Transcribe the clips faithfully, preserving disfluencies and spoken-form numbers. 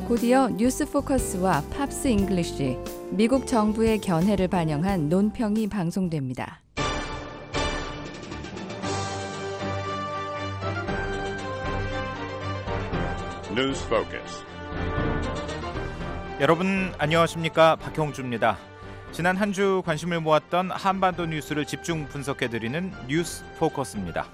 곧이어 뉴스 포커스와 팝스 잉글리쉬, 미국 정부의 견해를 반영한 논평이 방송됩니다. 뉴스 포커스. 여러분 안녕하십니까? 박형주입니다. 지난 한 주 관심을 모았던 한반도 뉴스를 집중 분석해드리는 뉴스 포커스입니다.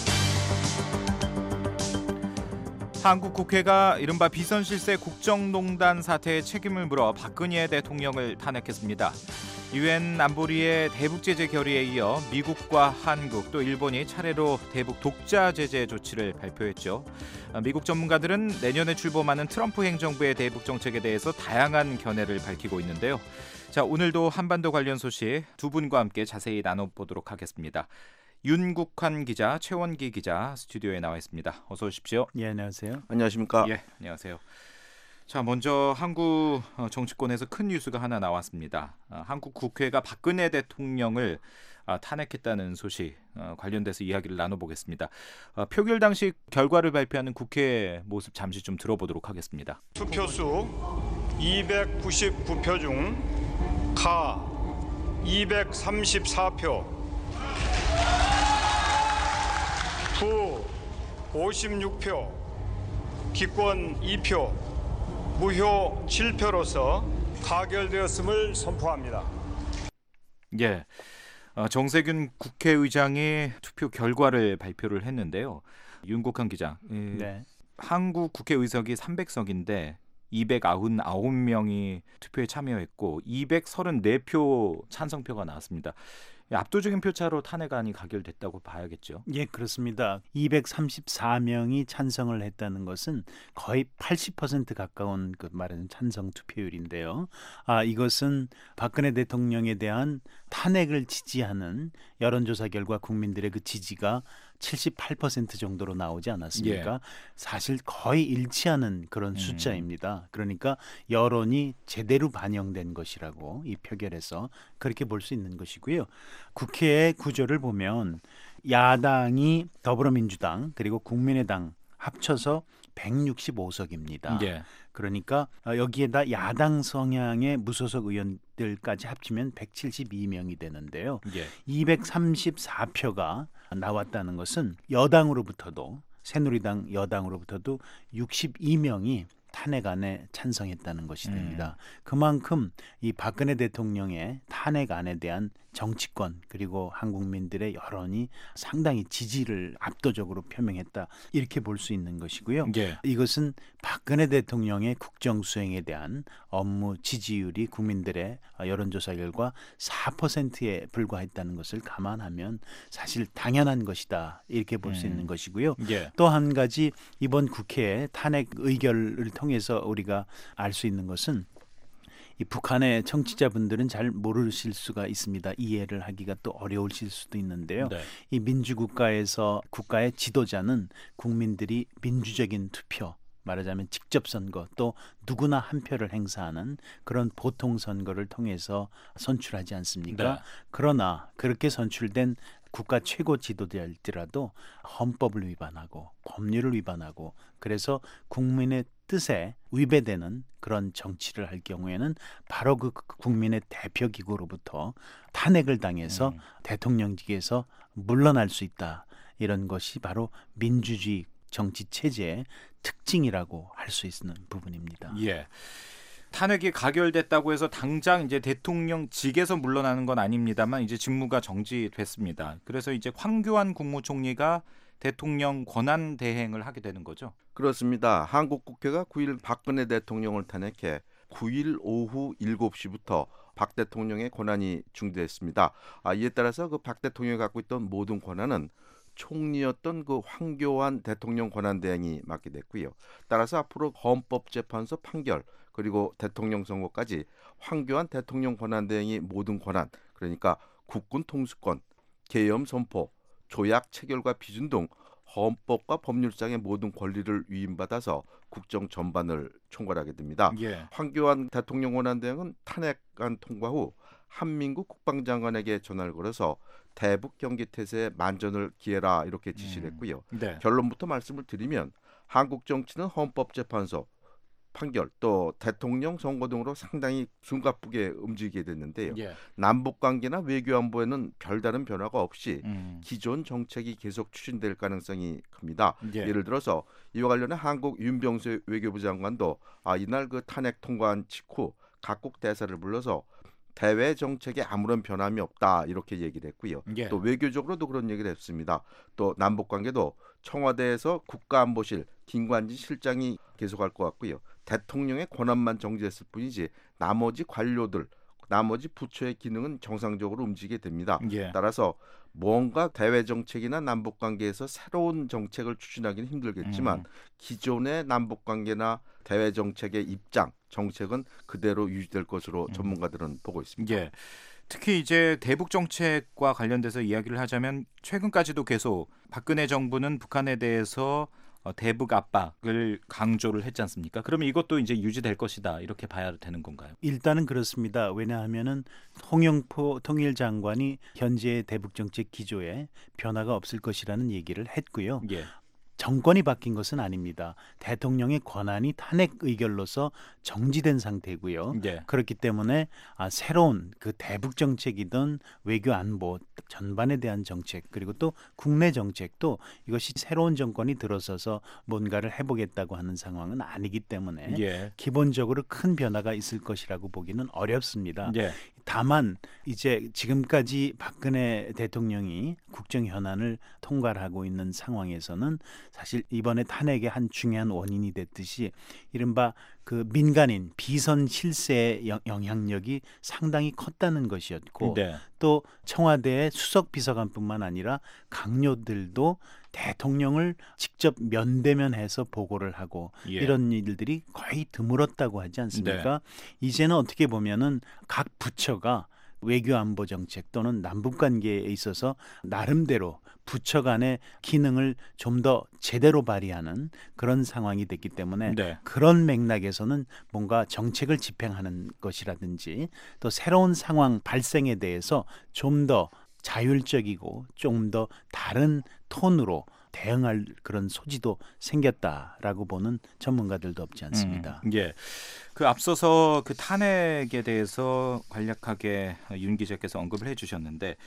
한국 국회가 이른바 비선실세 국정농단 사태의 책임을 물어 박근혜 대통령을 탄핵했습니다. 유엔 안보리의 대북 제재 결의에 이어 미국과 한국 또 일본이 차례로 대북 독자 제재 조치를 발표했죠. 미국 전문가들은 내년에 출범하는 트럼프 행정부의 대북 정책에 대해서 다양한 견해를 밝히고 있는데요. 자, 오늘도 한반도 관련 소식 두 분과 함께 자세히 나눠보도록 하겠습니다. 윤국환 기자, 최원기 기자 스튜디오에 나와 있습니다. 어서 오십시오. 예, 안녕하세요. 안녕하십니까? 예, 안녕하세요. 자, 먼저 한국 정치권에서 큰 뉴스가 하나 나왔습니다. 한국 국회가 박근혜 대통령을 탄핵했다는 소식 관련돼서 이야기를 나눠보겠습니다. 표결 당시 결과를 발표하는 국회 모습 잠시 좀 들어보도록 하겠습니다. 투표수 이백구십구 표 중 가 이백삼십사 표, 부 오십육 표, 기권 이 표, 무효 칠 표로서 가결되었음을 선포합니다. 예, 어, 정세균 국회의장이 투표 결과를 발표를 했는데요. 윤국환 기자, 예, 네. 한국 국회의석이 삼백 석인데 이백구십구 명이 투표에 참여했고 이백삼십사 표 찬성표가 나왔습니다. 압도적인 표차로 탄핵안이 가결됐다고 봐야겠죠. 예, 그렇습니다. 이백삼십사 명이 찬성을 했다는 것은 거의 팔십 퍼센트 가까운 그 말하는 찬성 투표율인데요. 아, 이것은 박근혜 대통령에 대한 탄핵을 지지하는 여론조사 결과 국민들의 그 지지가 칠십팔 퍼센트 정도로 나오지 않았습니까? 예. 사실 거의 일치하는 그런 음. 숫자입니다. 그러니까 여론이 제대로 반영된 것이라고 이 표결에서 그렇게 볼 수 있는 것이고요. 국회의 구조를 보면 야당이 더불어민주당 그리고 국민의당 합쳐서 백육십오 석입니다. 예. 그러니까 여기에다 야당 성향의 무소속 의원들까지 합치면 백칠십이 명이 되는데요. 예. 이백삼십사 표가 나왔다는 것은 여당으로부터도 새누리당 여당으로부터도 육십이 명이 탄핵안에 찬성했다는 것이 됩니다. 음. 그만큼 이 박근혜 대통령의 탄핵안에 대한 정치권 그리고 한국민들의 여론이 상당히 지지를 압도적으로 표명했다 이렇게 볼 수 있는 것이고요. 예. 이것은 박근혜 대통령의 국정수행에 대한 업무 지지율이 국민들의 여론조사 결과 사 퍼센트에 불과했다는 것을 감안하면 사실 당연한 것이다 이렇게 볼 수 음. 있는 것이고요. 예. 또 한 가지 이번 국회의 탄핵 의결을 통해서 우리가 알 수 있는 것은 이 북한의 청취자분들은 잘 모르실 수가 있습니다. 이해를 하기가 또 어려우실 수도 있는데요. 네. 이 민주국가에서 국가의 지도자는 국민들이 민주적인 투표, 말하자면 직접 선거 또 누구나 한 표를 행사하는 그런 보통 선거를 통해서 선출하지 않습니까? 네. 그러나 그렇게 선출된 국가 최고 지도자일지라도 헌법을 위반하고 법률을 위반하고 그래서 국민의 뜻에 위배되는 그런 정치를 할 경우에는 바로 그 국민의 대표 기구로부터 탄핵을 당해서 음. 대통령직에서 물러날 수 있다. 이런 것이 바로 민주주의 정치 체제의 특징이라고 할 수 있는 부분입니다. 예. 탄핵이 가결됐다고 해서 당장 이제 대통령직에서 물러나는 건 아닙니다만 이제 직무가 정지됐습니다. 그래서 이제 황교안 국무총리가 대통령 권한 대행을 하게 되는 거죠. 그렇습니다. 한국 국회가 구 일 박근혜 대통령을 탄핵해 구 일 오후 일곱 시부터 박 대통령의 권한이 중지됐습니다. 아, 이에 따라서 그 박 대통령이 갖고 있던 모든 권한은 총리였던 그 황교안 대통령 권한 대행이 맡게 됐고요. 따라서 앞으로 헌법재판소 판결 그리고 대통령 선거까지 황교안 대통령 권한 대행이 모든 권한, 그러니까 국군 통수권, 계엄 선포, 조약 체결과批准등 헌법과 법률상의 모든 권리를 위임받아서 국정 전반을 총괄하게 됩니다. 예. 황교안 대통령 권한 대행은 탄핵안 통과 후 한민국 국방장관에게 전화를 걸어서 대북 경계 태세에 만전을 기해라 이렇게 지시를 했고요. 음, 네. 결론부터 말씀을 드리면 한국 정치는 헌법재판소, 판결 또 대통령 선거 등으로 상당히 숨가쁘게 움직이게 됐는데요. 예. 남북 관계나 외교 안보에는 별다른 변화가 없이 음. 기존 정책이 계속 추진될 가능성이 큽니다. 예. 예를 들어서 이와 관련해 한국 윤병수 외교부 장관도 아, 이날 그 탄핵 통과한 직후 각국 대사를 불러서 대외 정책에 아무런 변함이 없다 이렇게 얘기를 했고요. 예. 또 외교적으로도 그런 얘기를 했습니다. 또 남북 관계도 청와대에서 국가안보실 김관진 실장이 계속할 것 같고요. 대통령의 권한만 정지했을 뿐이지 나머지 관료들, 나머지 부처의 기능은 정상적으로 움직이게 됩니다. 예. 따라서 뭔가 대외 정책이나 남북 관계에서 새로운 정책을 추진하기는 힘들겠지만 음. 기존의 남북 관계나 대외 정책의 입장, 정책은 그대로 유지될 것으로 음. 전문가들은 보고 있습니다. 예. 특히 이제 대북 정책과 관련돼서 이야기를 하자면 최근까지도 계속 박근혜 정부는 북한에 대해서 대북 압박을 강조를 했지 않습니까? 그러면 이것도 이제 유지될 것이다 이렇게 봐야 되는 건가요? 일단은 그렇습니다. 왜냐하면은 홍영포 통일장관이 현재의 대북 정책 기조에 변화가 없을 것이라는 얘기를 했고요. 예. 정권이 바뀐 것은 아닙니다. 대통령의 권한이 탄핵 의결로서 정지된 상태고요. 예. 그렇기 때문에 아, 새로운 그 대북 정책이든 외교 안보 전반에 대한 정책 그리고 또 국내 정책도 이것이 새로운 정권이 들어서서 뭔가를 해보겠다고 하는 상황은 아니기 때문에 예. 기본적으로 큰 변화가 있을 것이라고 보기는 어렵습니다. 예. 다만 이제 지금까지 박근혜 대통령이 국정 현안을 통과하고 있는 상황에서는 사실 이번에 탄핵의 한 중요한 원인이 됐듯이 이른바 그 민간인 비선 실세의 영향력이 상당히 컸다는 것이었고 네. 또 청와대의 수석 비서관뿐만 아니라 강요들도 대통령을 직접 면대면해서 보고를 하고 예. 이런 일들이 거의 드물었다고 하지 않습니까? 네. 이제는 어떻게 보면은 각 부처가 외교 안보 정책 또는 남북 관계에 있어서 나름대로 부처 간의 기능을 좀 더 제대로 발휘하는 그런 상황이 됐기 때문에 네. 그런 맥락에서는 뭔가 정책을 집행하는 것이라든지 또 새로운 상황 발생에 대해서 좀 더 자율적이고 좀 더 다른 톤으로 대응할 그런 소지도 생겼다라고 보는 전문가들도 없지 않습니다. 음, 예. 그 앞서서 그 탄핵에 대해서 간략하게 윤 기자께서 언급을 해주셨는데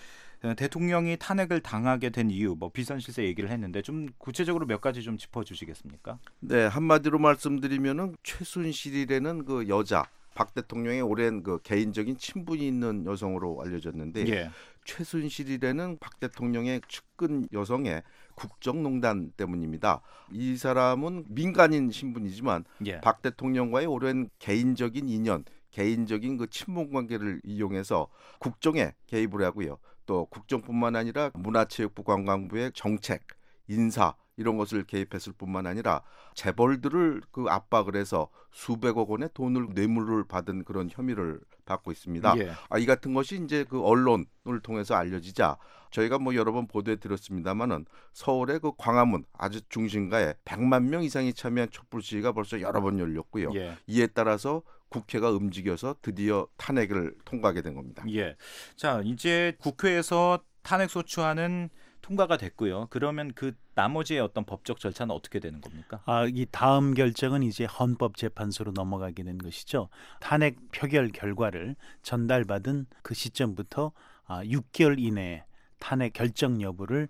대통령이 탄핵을 당하게 된 이유, 뭐 비선실세 얘기를 했는데 좀 구체적으로 몇 가지 좀 짚어주시겠습니까? 네, 한마디로 말씀드리면은 최순실이라는 그 여자 박 대통령의 오랜 그 개인적인 친분이 있는 여성으로 알려졌는데 예. 최순실이라는 박 대통령의 측근 여성의 국정농단 때문입니다. 이 사람은 민간인 신분이지만 예. 박 대통령과의 오랜 개인적인 인연, 개인적인 그 친분 관계를 이용해서 국정에 개입을 하고요. 또 국정뿐만 아니라 문화체육부 관광부의 정책, 인사 이런 것을 개입했을 뿐만 아니라 재벌들을 그 압박을 해서 수백억 원의 돈을 뇌물을 받은 그런 혐의를 받고 있습니다. 예. 아, 이 같은 것이 이제 그 언론을 통해서 알려지자 저희가 뭐 여러 번 보도해 드렸습니다만은 서울의 그 광화문 아주 중심가에 백만 명 이상이 참여한 촛불 시위가 벌써 여러 번 열렸고요. 예. 이에 따라서 국회가 움직여서 드디어 탄핵을 통과하게 된 겁니다. 예. 자, 이제 국회에서 탄핵 소추안은 통과가 됐고요. 그러면 그 나머지의 어떤 법적 절차는 어떻게 되는 겁니까? 아, 이 다음 결정은 이제 헌법재판소로 넘어가게 된 것이죠. 탄핵 표결 결과를 전달받은 그 시점부터 아, 육 개월 이내에 탄핵 결정 여부를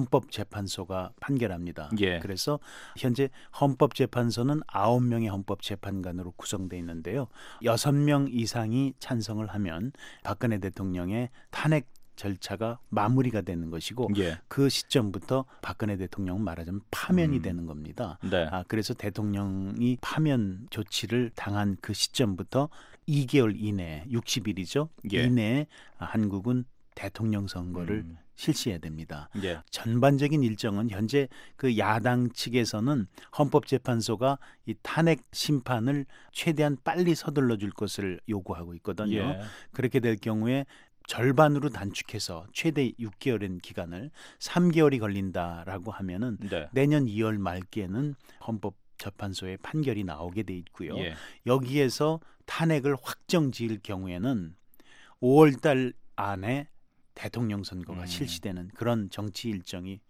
헌법재판소가 판결합니다. 예. 그래서 현재 헌법재판소는 아홉 명의 헌법재판관으로 구성되어 있는데요. 여섯 명 이상이 찬성을 하면 박근혜 대통령의 탄핵 절차가 마무리가 되는 것이고 예. 그 시점부터 박근혜 대통령은 말하자면 파면이 음. 되는 겁니다. 네. 아, 그래서 대통령이 파면 조치를 당한 그 시점부터 이 개월 이내에 육십 일이죠. 예. 이내에 한국은 대통령 선거를 음. 실시해야 됩니다. 예. 전반적인 일정은 현재 그 야당 측에서는 헌법재판소가 이 탄핵 심판을 최대한 빨리 서둘러 줄 것을 요구하고 있거든요. 예. 그렇게 그렇게 될 경우에 절반으로 단축해서 최대 육 개월인 기간을 삼 개월이 걸린다라고 하면은 네. 내년 이월 말께는 헌법재판소의 판결이 나오게 돼 있고요. 예. 여기에서 탄핵을 확정 지을 경우에는 오월 달 안에 대통령 선거가 음. 실시되는 그런 정치 일정이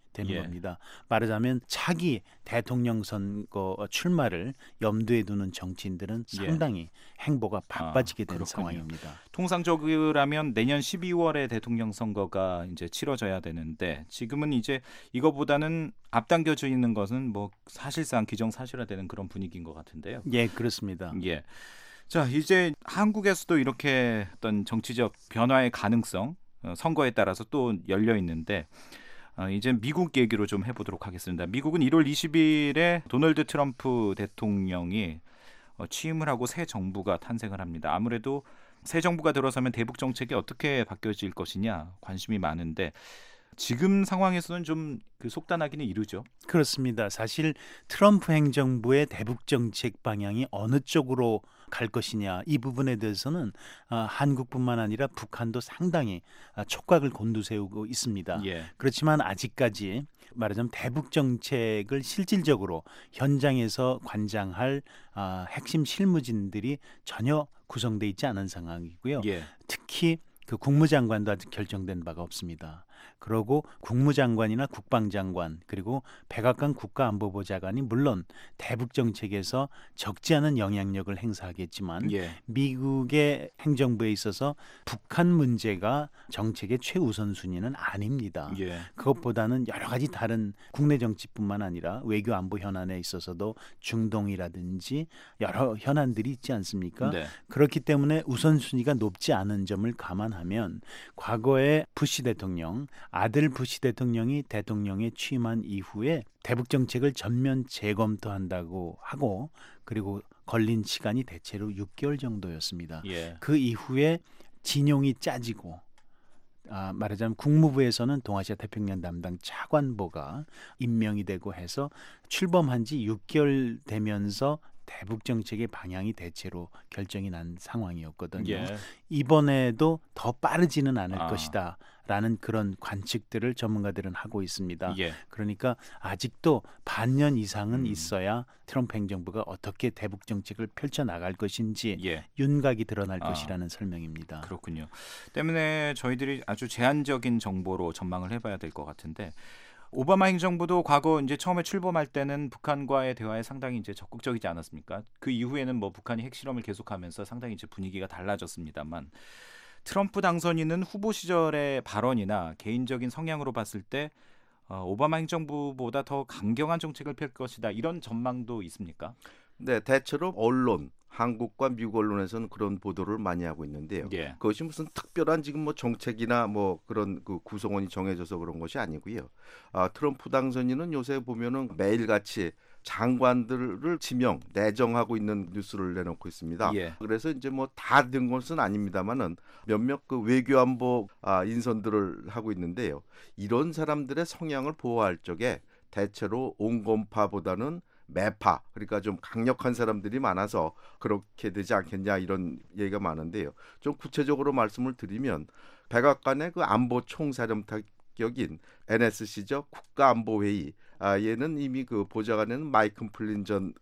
되는 예. 겁니다. 말하자면 차기 대통령 선거 출마를 염두에 두는 정치인들은 예. 상당히 행보가 바빠지게 아, 되는 그렇군요. 상황입니다. 통상적이라면 내년 십이월에 대통령 선거가 이제 치러져야 되는데 지금은 이제 이거보다는 앞당겨져 있는 것은 뭐 사실상 기정사실화되는 그런 분위기인 것 같은데요. 예, 그렇습니다. 예. 자, 이제 한국에서도 이렇게 어떤 정치적 변화의 가능성 어, 선거에 따라서 또 열려 있는데 어, 이제 미국 얘기로 좀 해보도록 하겠습니다. 미국은 일월 이십일에 도널드 트럼프 대통령이 어, 취임을 하고 새 정부가 탄생을 합니다. 아무래도 새 정부가 들어서면 대북 정책이 어떻게 바뀌어질 것이냐 관심이 많은데 지금 상황에서는 좀 그 속단하기는 이르죠. 그렇습니다. 사실 트럼프 행정부의 대북 정책 방향이 어느 쪽으로 갈 것이냐 이 부분에 대해서는 아, 한국뿐만 아니라 북한도 상당히 아, 촉각을 곤두세우고 있습니다. 예. 그렇지만 아직까지 말하자면 대북 정책을 실질적으로 현장에서 관장할 아, 핵심 실무진들이 전혀 구성돼 있지 않은 상황이고요. 예. 특히 그 국무장관도 아직 결정된 바가 없습니다. 그러고 국무장관이나 국방장관 그리고 백악관 국가안보보좌관이 물론 대북 정책에서 적지 않은 영향력을 행사하겠지만 예. 미국의 행정부에 있어서 북한 문제가 정책의 최우선 순위는 아닙니다. 예. 그것보다는 여러 가지 다른 국내 정치뿐만 아니라 외교 안보 현안에 있어서도 중동이라든지 여러 현안들이 있지 않습니까? 네. 그렇기 때문에 우선순위가 높지 않은 점을 감안하면 과거에 부시 대통령, 아들 부시 대통령이 대통령에 취임한 이후에 대북 정책을 전면 재검토한다고 하고 그리고 걸린 시간이 대체로 육 개월 정도였습니다. 예. 그 이후에 진용이 짜지고 아, 말하자면 국무부에서는 동아시아 태평양 담당 차관보가 임명이 되고 해서 출범한 지 육 개월 되면서 대북 정책의 방향이 대체로 결정이 난 상황이었거든요. 예. 이번에도 더 빠르지는 않을 아. 것이다. 라는 그런 관측들을 전문가들은 하고 있습니다. 예. 그러니까 아직도 반년 이상은 음. 있어야 트럼프 행정부가 어떻게 대북 정책을 펼쳐나갈 것인지 예. 윤곽이 드러날 아. 것이라는 설명입니다. 그렇군요. 때문에 저희들이 아주 제한적인 정보로 전망을 해봐야 될 것 같은데 오바마 행정부도 과거 이제 처음에 출범할 때는 북한과의 대화에 상당히 이제 적극적이지 않았습니까? 그 이후에는 뭐 북한이 핵실험을 계속하면서 상당히 이제 분위기가 달라졌습니다만 트럼프 당선인은 후보 시절의 발언이나 개인적인 성향으로 봤을 때 어, 오바마 행정부보다 더 강경한 정책을 펼 것이다 이런 전망도 있습니까? 네, 대체로 언론, 한국과 미국 언론에서는 그런 보도를 많이 하고 있는데요. 예. 그것이 무슨 특별한 지금 뭐 정책이나 뭐 그런 그 구성원이 정해져서 그런 것이 아니고요. 아, 트럼프 당선인은 요새 보면은 매일같이 장관들을 지명, 내정하고 있는 뉴스를 내놓고 있습니다. 예. 그래서 이제 뭐 다 된 것은 아닙니다만은 몇몇 그 외교안보 아, 인선들을 하고 있는데요. 이런 사람들의 성향을 보호할 적에 대체로 온건파보다는 매파, 그러니까 좀 강력한 사람들이 많아서 그렇게 되지 않겠냐 이런 얘기가 많은데요. 좀 구체적으로 말씀을 드리면 백악관의 그 안보 총사령탑격인 엔에스씨죠, 국가안보회의. 아, 얘는 이미 그 보좌관에는 마이크 플린 전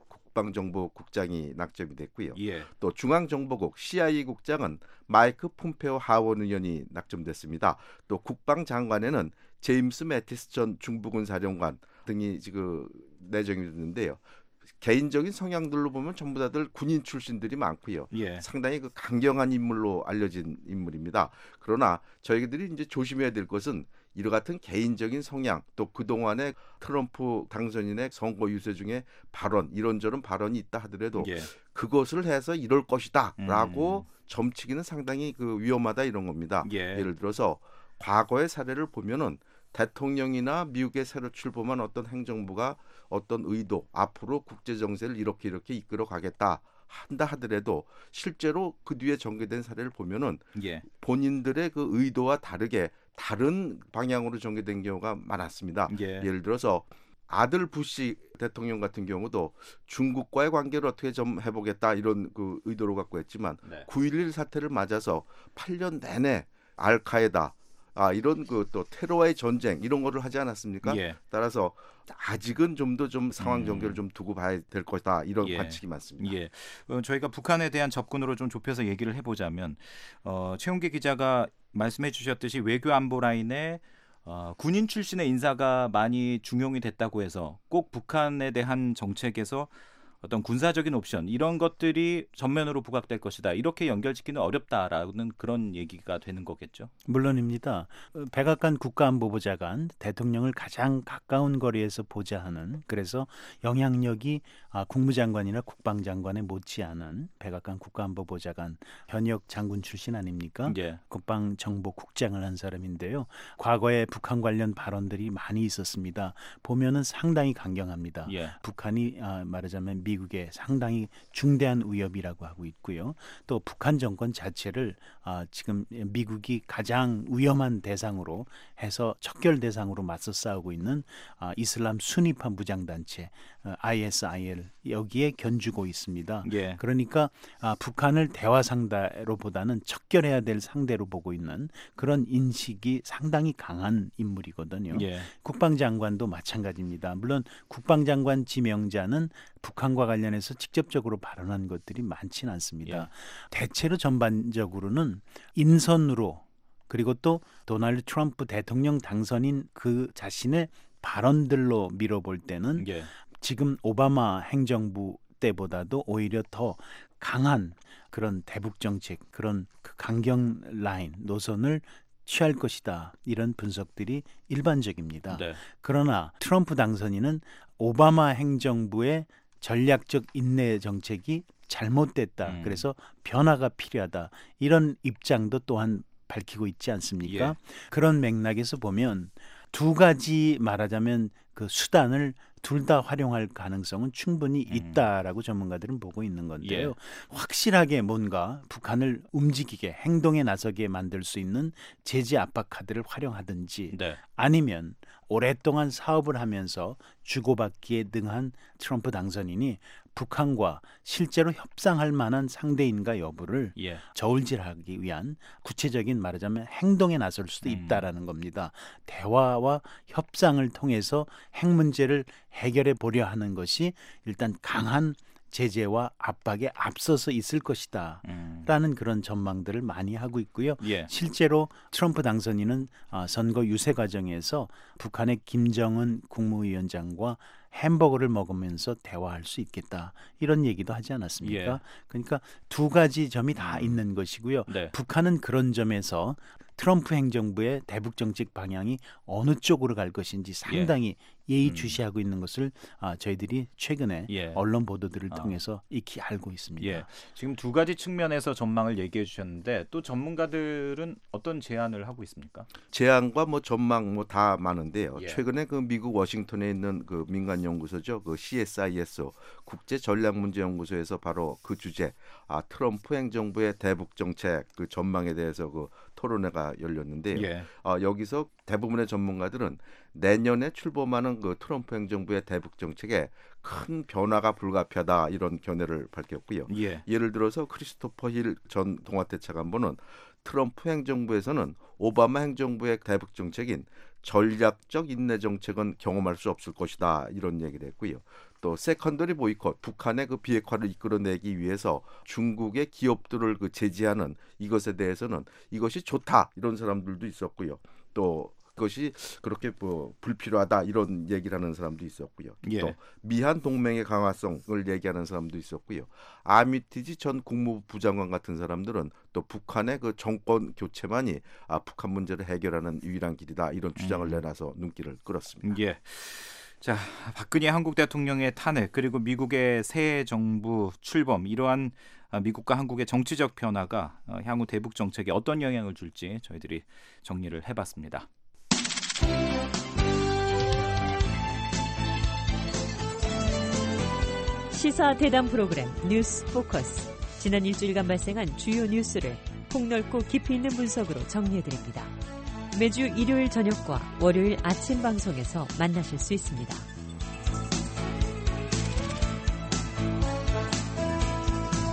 국방정보국장이 낙점이 됐고요. 예. 또 중앙정보국 씨아이에이 국장은 마이크 폼페오 하원 의원이 낙점됐습니다. 또 국방장관에는 제임스 매티스 전 중부군 사령관 등이 지금 내정이 됐는데요. 개인적인 성향들로 보면 전부 다들 군인 출신들이 많고요. 예. 상당히 그 강경한 인물로 알려진 인물입니다. 그러나 저희들이 이제 조심해야 될 것은 이와 같은 개인적인 성향 또 그동안의 트럼프 당선인의 선거 유세 중에 발언 이런저런 발언이 있다 하더라도 예. 그것을 해서 이럴 것이다 라고 음. 점치기는 상당히 그 위험하다 이런 겁니다. 예. 예를 들어서 과거의 사례를 보면은 대통령이나 미국의 새로 출범한 어떤 행정부가 어떤 의도 앞으로 국제 정세를 이렇게 이렇게 이끌어 가겠다 한다 하더라도 실제로 그 뒤에 전개된 사례를 보면은 예. 본인들의 그 의도와 다르게 다른 방향으로 전개된 경우가 많았습니다. 예. 예를 들어서 아들 부시 대통령 같은 경우도 중국과의 관계를 어떻게 좀 해보겠다 이런 그 의도로 갖고 했지만 네. 구일일 사태를 맞아서 팔 년 내내 알카에다 아 이런 그 또 테러와의 전쟁 이런 거를 하지 않았습니까? 예. 따라서 아직은 좀 더 좀 상황 음. 전개를 좀 두고 봐야 될 것이다 이런 예. 관측이 많습니다. 예, 어, 저희가 북한에 대한 접근으로 좀 좁혀서 얘기를 해보자면 어, 최용기 기자가 말씀해주셨듯이 외교 안보 라인에 어, 군인 출신의 인사가 많이 중용이 됐다고 해서 꼭 북한에 대한 정책에서 어떤 군사적인 옵션 이런 것들이 전면으로 부각될 것이다. 이렇게 연결짓기는 어렵다라는 그런 얘기가 되는 거겠죠. 물론입니다. 백악관 국가안보보좌관 대통령을 가장 가까운 거리에서 보좌 하는 그래서 영향력이 국무장관이나 국방장관에 못지않은 백악관 국가안보보좌관 현역 장군 출신 아닙니까? 예. 국방정보국장을 한 사람인데요. 과거에 북한 관련 발언들이 많이 있었습니다. 보면은 상당히 강경합니다. 예. 북한이 말하자면 미국에 상당히 중대한 위협이라고 하고 있고요. 또 북한 정권 자체를 아, 지금 미국이 가장 위험한 대상으로 해서 척결 대상으로 맞서 싸우고 있는 아, 이슬람 순위파 무장단체 아, 아이에스아이엘 여기에 견주고 있습니다. 예. 그러니까 아, 북한을 대화 상대로보다는 척결해야 될 상대로 보고 있는 그런 인식이 상당히 강한 인물이거든요. 예. 국방장관도 마찬가지입니다. 물론 국방장관 지명자는 북한과 관련해서 직접적으로 발언한 것들이 많지는 않습니다. 예. 대체로 전반적으로는 인선으로 그리고 또 도널드 트럼프 대통령 당선인 그 자신의 발언들로 밀어볼 때는 예. 지금 오바마 행정부 때보다도 오히려 더 강한 그런 대북 정책, 그런 그 강경 라인 노선을 취할 것이다. 이런 분석들이 일반적입니다. 네. 그러나 트럼프 당선인은 오바마 행정부의 전략적 인내 정책이 잘못됐다. 음. 그래서 변화가 필요하다. 이런 입장도 또한 밝히고 있지 않습니까? 예. 그런 맥락에서 보면 두 가지 말하자면 그 수단을 둘 다 활용할 가능성은 충분히 있다라고 전문가들은 보고 있는 건데요. 예. 확실하게 뭔가 북한을 움직이게 행동에 나서게 만들 수 있는 제재 압박 카드를 활용하든지 네. 아니면 오랫동안 사업을 하면서 주고받기에 능한 트럼프 당선인이 북한과 실제로 협상할 만한 상대인가 여부를 예. 저울질하기 위한 구체적인 말하자면 행동에 나설 수도 있다라는 겁니다. 대화와 협상을 통해서 핵 문제를 해결해 보려 하는 것이 일단 강한 제재와 압박에 앞서서 있을 것이다 음. 라는 그런 전망들을 많이 하고 있고요. 예. 실제로 트럼프 당선인은 선거 유세 과정에서 북한의 김정은 국무위원장과 햄버거를 먹으면서 대화할 수 있겠다 이런 얘기도 하지 않았습니까? 예. 그러니까 두 가지 점이 다 있는 것이고요. 네. 북한은 그런 점에서 트럼프 행정부의 대북 정책 방향이 어느 쪽으로 갈 것인지 상당히 예. 예의주시하고 있는 것을 아, 저희들이 최근에 예. 언론 보도들을 어. 통해서 익히 알고 있습니다. 예. 지금 두 가지 측면에서 전망을 얘기해 주셨는데 또 전문가들은 어떤 제안을 하고 있습니까? 제안과 뭐 전망 뭐 다 많은데요. 예. 최근에 그 미국 워싱턴에 있는 그 민간 연구소죠. 그 씨에스아이에스 국제 전략 문제 연구소에서 바로 그 주제 아 트럼프 행정부의 대북 정책 그 전망에 대해서 그 토론회가 열렸는데요. 예. 어, 여기서 대부분의 전문가들은 내년에 출범하는 그 트럼프 행정부의 대북 정책에 큰 변화가 불가피하다 이런 견해를 밝혔고요. 예. 예를 들어서 크리스토퍼 힐 전 동아대책관보는 트럼프 행정부에서는 오바마 행정부의 대북 정책인 전략적 인내 정책은 경험할 수 없을 것이다 이런 얘기를 했고요. 또 세컨더리 보이콧 북한의 그 비핵화를 이끌어내기 위해서 중국의 기업들을 그 제지하는 이것에 대해서는 이것이 좋다 이런 사람들도 있었고요. 또 그것이 그렇게 뭐 불필요하다 이런 얘기를 하는 사람도 있었고요. 예. 또 미한 동맹의 강화성을 얘기하는 사람도 있었고요. 아미티지 전 국무부 부장관 같은 사람들은 또 북한의 그 정권 교체만이 아, 북한 문제를 해결하는 유일한 길이다 이런 주장을 음. 내놔서 눈길을 끌었습니다. 예. 자, 박근혜 한국 대통령의 탄핵 그리고 미국의 새 정부 출범 이러한 미국과 한국의 정치적 변화가 향후 대북 정책에 어떤 영향을 줄지 저희들이 정리를 해봤습니다. 시사 대담 프로그램 뉴스 포커스. 지난 일주일간 발생한 주요 뉴스를 폭넓고 깊이 있는 분석으로 정리해드립니다. 매주 일요일 저녁과 월요일 아침 방송에서 만나실 수 있습니다.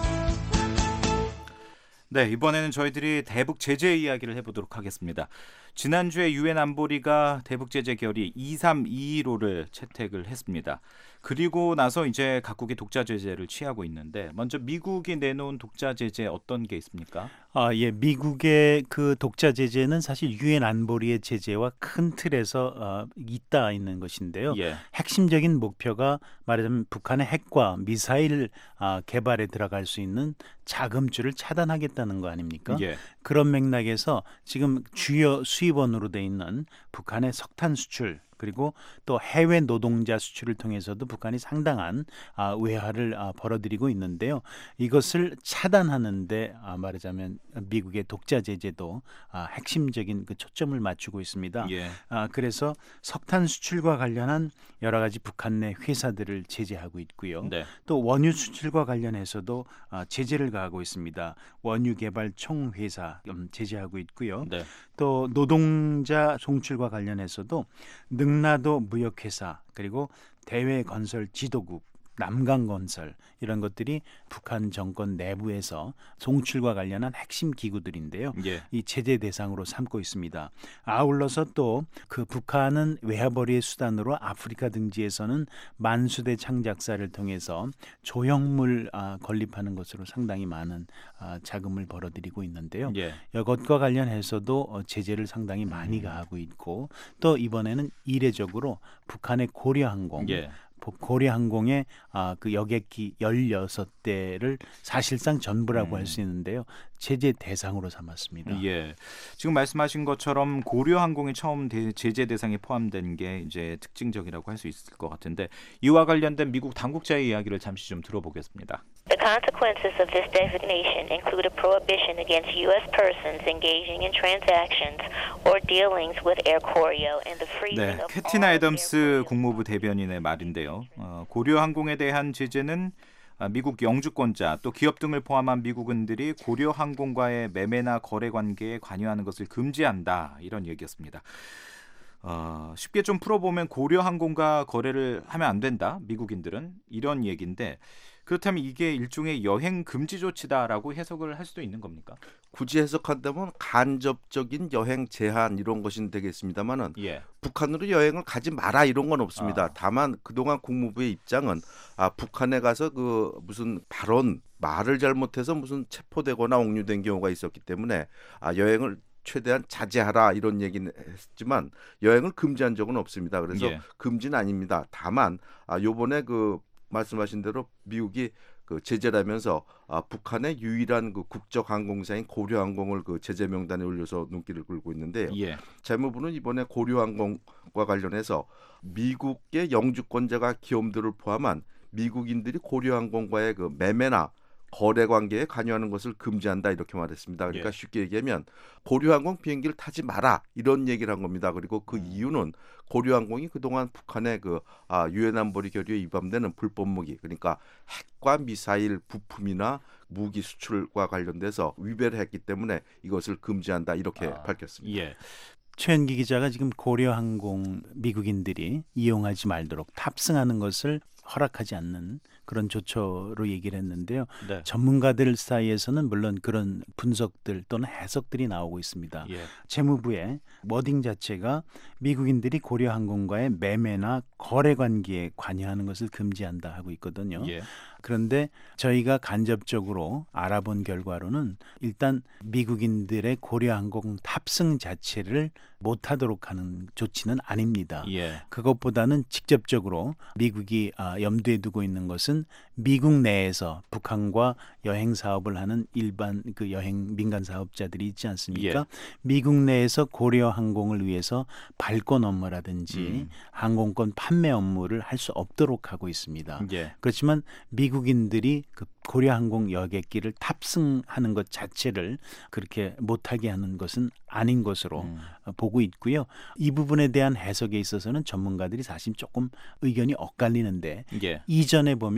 네, 이번에는 저희들이 대북 제재 이야기를 해보도록 하겠습니다. 지난주에 유엔 안보리가 대북 제재 결의 이삼이일오를 채택을 했습니다. 그리고 나서 이제 각국이 독자 제재를 취하고 있는데 먼저 미국이 내놓은 독자 제재 어떤 게 있습니까? 아, 예, 미국의 그 독자 제재는 사실 유엔 안보리의 제재와 큰 틀에서 어, 있다 있는 것인데요. 예. 핵심적인 목표가 말하자면 북한의 핵과 미사일 아, 개발에 들어갈 수 있는 자금줄을 차단하겠다는 거 아닙니까? 예. 그런 맥락에서 지금 주요 수입원으로 돼 있는 북한의 석탄 수출 그리고 또 해외 노동자 수출을 통해서도 북한이 상당한 아, 외화를 아, 벌어들이고 있는데요. 이것을 차단하는데 아, 말하자면 미국의 독자 제재도 아, 핵심적인 그 초점을 맞추고 있습니다. 예. 아, 그래서 석탄 수출과 관련한 여러 가지 북한 내 회사들을 제재하고 있고요. 네. 또 원유 수출과 관련해서도 아, 제재를 가하고 있습니다. 원유 개발 총회사 음, 제재하고 있고요. 네. 또 노동자 송출과 관련해서도 능라도 무역회사 그리고 대외건설 지도국 남강건설 이런 것들이 북한 정권 내부에서 송출과 관련한 핵심 기구들인데요. 예. 이 제재 대상으로 삼고 있습니다. 아울러서 또 그 북한은 외화벌이의 수단으로 아프리카 등지에서는 만수대 창작사를 통해서 조형물 아, 건립하는 것으로 상당히 많은 아, 자금을 벌어들이고 있는데요. 예. 이것과 관련해서도 어, 제재를 상당히 많이 가하고 있고 또 이번에는 이례적으로 북한의 고려항공 예. 고려항공의 아, 그 여객기 열여섯 대를 사실상 전부라고 음. 할 수 있는데요. 제재 대상으로 삼았습니다. 예. 지금 말씀하신 것처럼 고려항공이 처음 대, 제재 대상에 포함된 게 이제 특징적이라고 할 수 있을 것 같은데 이와 관련된 미국 당국자의 이야기를 잠시 좀 들어보겠습니다. The consequences of this designation include a prohibition against U S persons engaging in transactions or dealings with Air Koryo and the freezing 네, of 캐티나 all 애덤스 Air Koryo. 국무부 대변인의 말인데요. 어, 고려항공에 대한 제재는 아, 미국 영주권자 또 기업 등을 포함한 미국인들이 고려항공과의 매매나 거래 관계에 관여하는 것을 금지한다 이런 얘기였습니다. 어, 쉽게 좀 풀어보면 고려항공과 거래를 하면 안 된다 미국인들은 이런 얘기인데 그렇다면 이게 일종의 여행 금지 조치다라고 해석을 할 수도 있는 겁니까? 굳이 해석한다면 간접적인 여행 제한 이런 것이 되겠습니다만은 예. 북한으로 여행을 가지 마라 이런 건 없습니다. 아. 다만 그동안 국무부의 입장은 아, 북한에 가서 그 무슨 발언 말을 잘못해서 무슨 체포되거나 옥류된 경우가 있었기 때문에 아, 여행을 최대한 자제하라 이런 얘기는 했지만 여행을 금지한 적은 없습니다. 그래서 예. 금지는 아닙니다. 다만 아, 요번에 그 말씀하신 대로 미국이 그 제재라면서 아, 북한의 유일한 그 국적 항공사인 고려항공을 그 제재 명단에 올려서 눈길을 끌고 있는데요. 예. 재무부는 이번에 고려항공과 관련해서 미국의 영주권자가 기업들을 포함한 미국인들이 고려항공과의 그 매매나 거래 관계에 관여하는 것을 금지한다 이렇게 말했습니다. 그러니까 예. 쉽게 얘기하면 고려항공 비행기를 타지 마라 이런 얘기를 한 겁니다. 그리고 그 이유는 고려항공이 그동안 북한의 그 아, 유엔 안보리 결의에 위반되는 불법 무기 그러니까 핵과 미사일 부품이나 무기 수출과 관련돼서 위배를 했기 때문에 이것을 금지한다 이렇게 아, 밝혔습니다. 예. 최현기 기자가 지금 고려항공 미국인들이 이용하지 말도록 탑승하는 것을 허락하지 않는 그런 조처로 얘기를 했는데요. 네. 전문가들 사이에서는 물론 그런 분석들 또는 해석들이 나오고 있습니다. 예. 재무부의 워딩 자체가 미국인들이 고려항공과의 매매나 거래 관계에 관여하는 것을 금지한다 하고 있거든요. 예. 그런데 저희가 간접적으로 알아본 결과로는 일단 미국인들의 고려항공 탑승 자체를 못하도록 하는 조치는 아닙니다. 예. 그것보다는 직접적으로 미국이 아, 염두에 두고 있는 것은 미국 내에서 북한과 여행 사업을 하는 일반 그 여행 민간 사업자들이 있지 않습니까? 예. 미국 내에서 고려 항공을 위해서 발권 업무라든지 음. 항공권 판매 업무를 할 수 없도록 하고 있습니다. 예. 그렇지만 미국인들이 그 고려항공 여객기를 탑승하는 것 자체를 그렇게 못하게 하는 것은 아닌 것으로 음. 보고 있고요. 이 부분에 대한 해석에 있어서는 전문가들이 사실 조금 의견이 엇갈리는데 예. 이전에 보면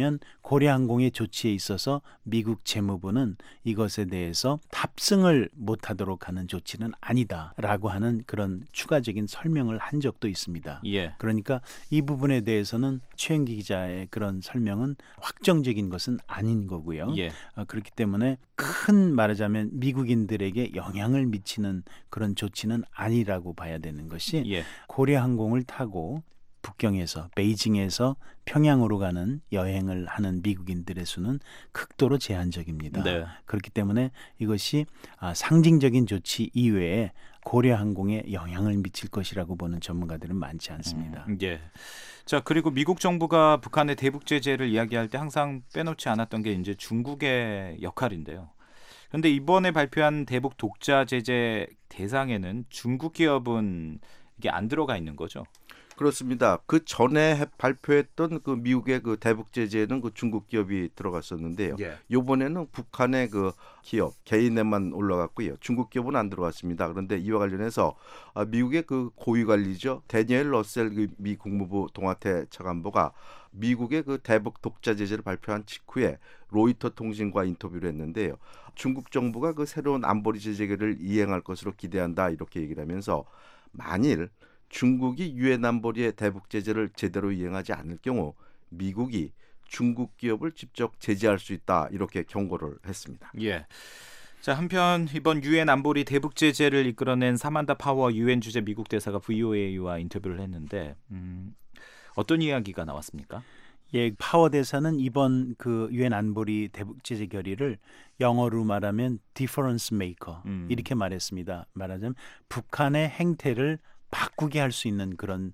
그렇다면 고려항공의 조치에 있어서 미국 재무부는 이것에 대해서 탑승을 못하도록 하는 조치는 아니다라고 하는 그런 추가적인 설명을 한 적도 있습니다. 예. 그러니까 이 부분에 대해서는 최영기 기자의 그런 설명은 확정적인 것은 아닌 거고요. 예. 어, 그렇기 때문에 큰 말하자면 미국인들에게 영향을 미치는 그런 조치는 아니라고 봐야 되는 것이 예. 고려항공을 타고 북경에서 베이징에서 평양으로 가는 여행을 하는 미국인들의 수는 극도로 제한적입니다. 네. 그렇기 때문에 이것이 아, 상징적인 조치 이외에 고려항공에 영향을 미칠 것이라고 보는 전문가들은 많지 않습니다. 음, 예. 자, 그리고 미국 정부가 북한의 대북 제재를 이야기할 때 항상 빼놓지 않았던 게 이제 중국의 역할인데요. 그런데 이번에 발표한 대북 독자 제재 대상에는 중국 기업은 이게 안 들어가 있는 거죠. 그렇습니다. 그 전에 발표했던 그 미국의 그 대북 제재에는 그 중국 기업이 들어갔었는데요. 예. 이번에는 북한의 그 기업 개인에만 올라갔고요. 중국 기업은 안 들어갔습니다. 그런데 이와 관련해서 미국의 그 고위 관리죠, 데니엘 러셀 그 미 국무부 동아태 차관보가 미국의 그 대북 독자 제재를 발표한 직후에 로이터 통신과 인터뷰를 했는데요. 중국 정부가 그 새로운 안보리 제재를 이행할 것으로 기대한다 이렇게 얘기를 하면서 만일 중국이 유엔 안보리의 대북 제재를 제대로 이행하지 않을 경우 미국이 중국 기업을 직접 제재할 수 있다 이렇게 경고를 했습니다. 예. 자, 한편 이번 유엔 안보리 대북 제재를 이끌어낸 사만다 파워 유엔 주재 미국 대사가 브이오에이와 인터뷰를 했는데 음, 어떤 이야기가 나왔습니까? 예, 파워 대사는 이번 그 유엔 안보리 대북 제재 결의를 영어로 말하면 difference maker 음. 이렇게 말했습니다. 말하자면 북한의 행태를 바꾸게 할 수 있는 그런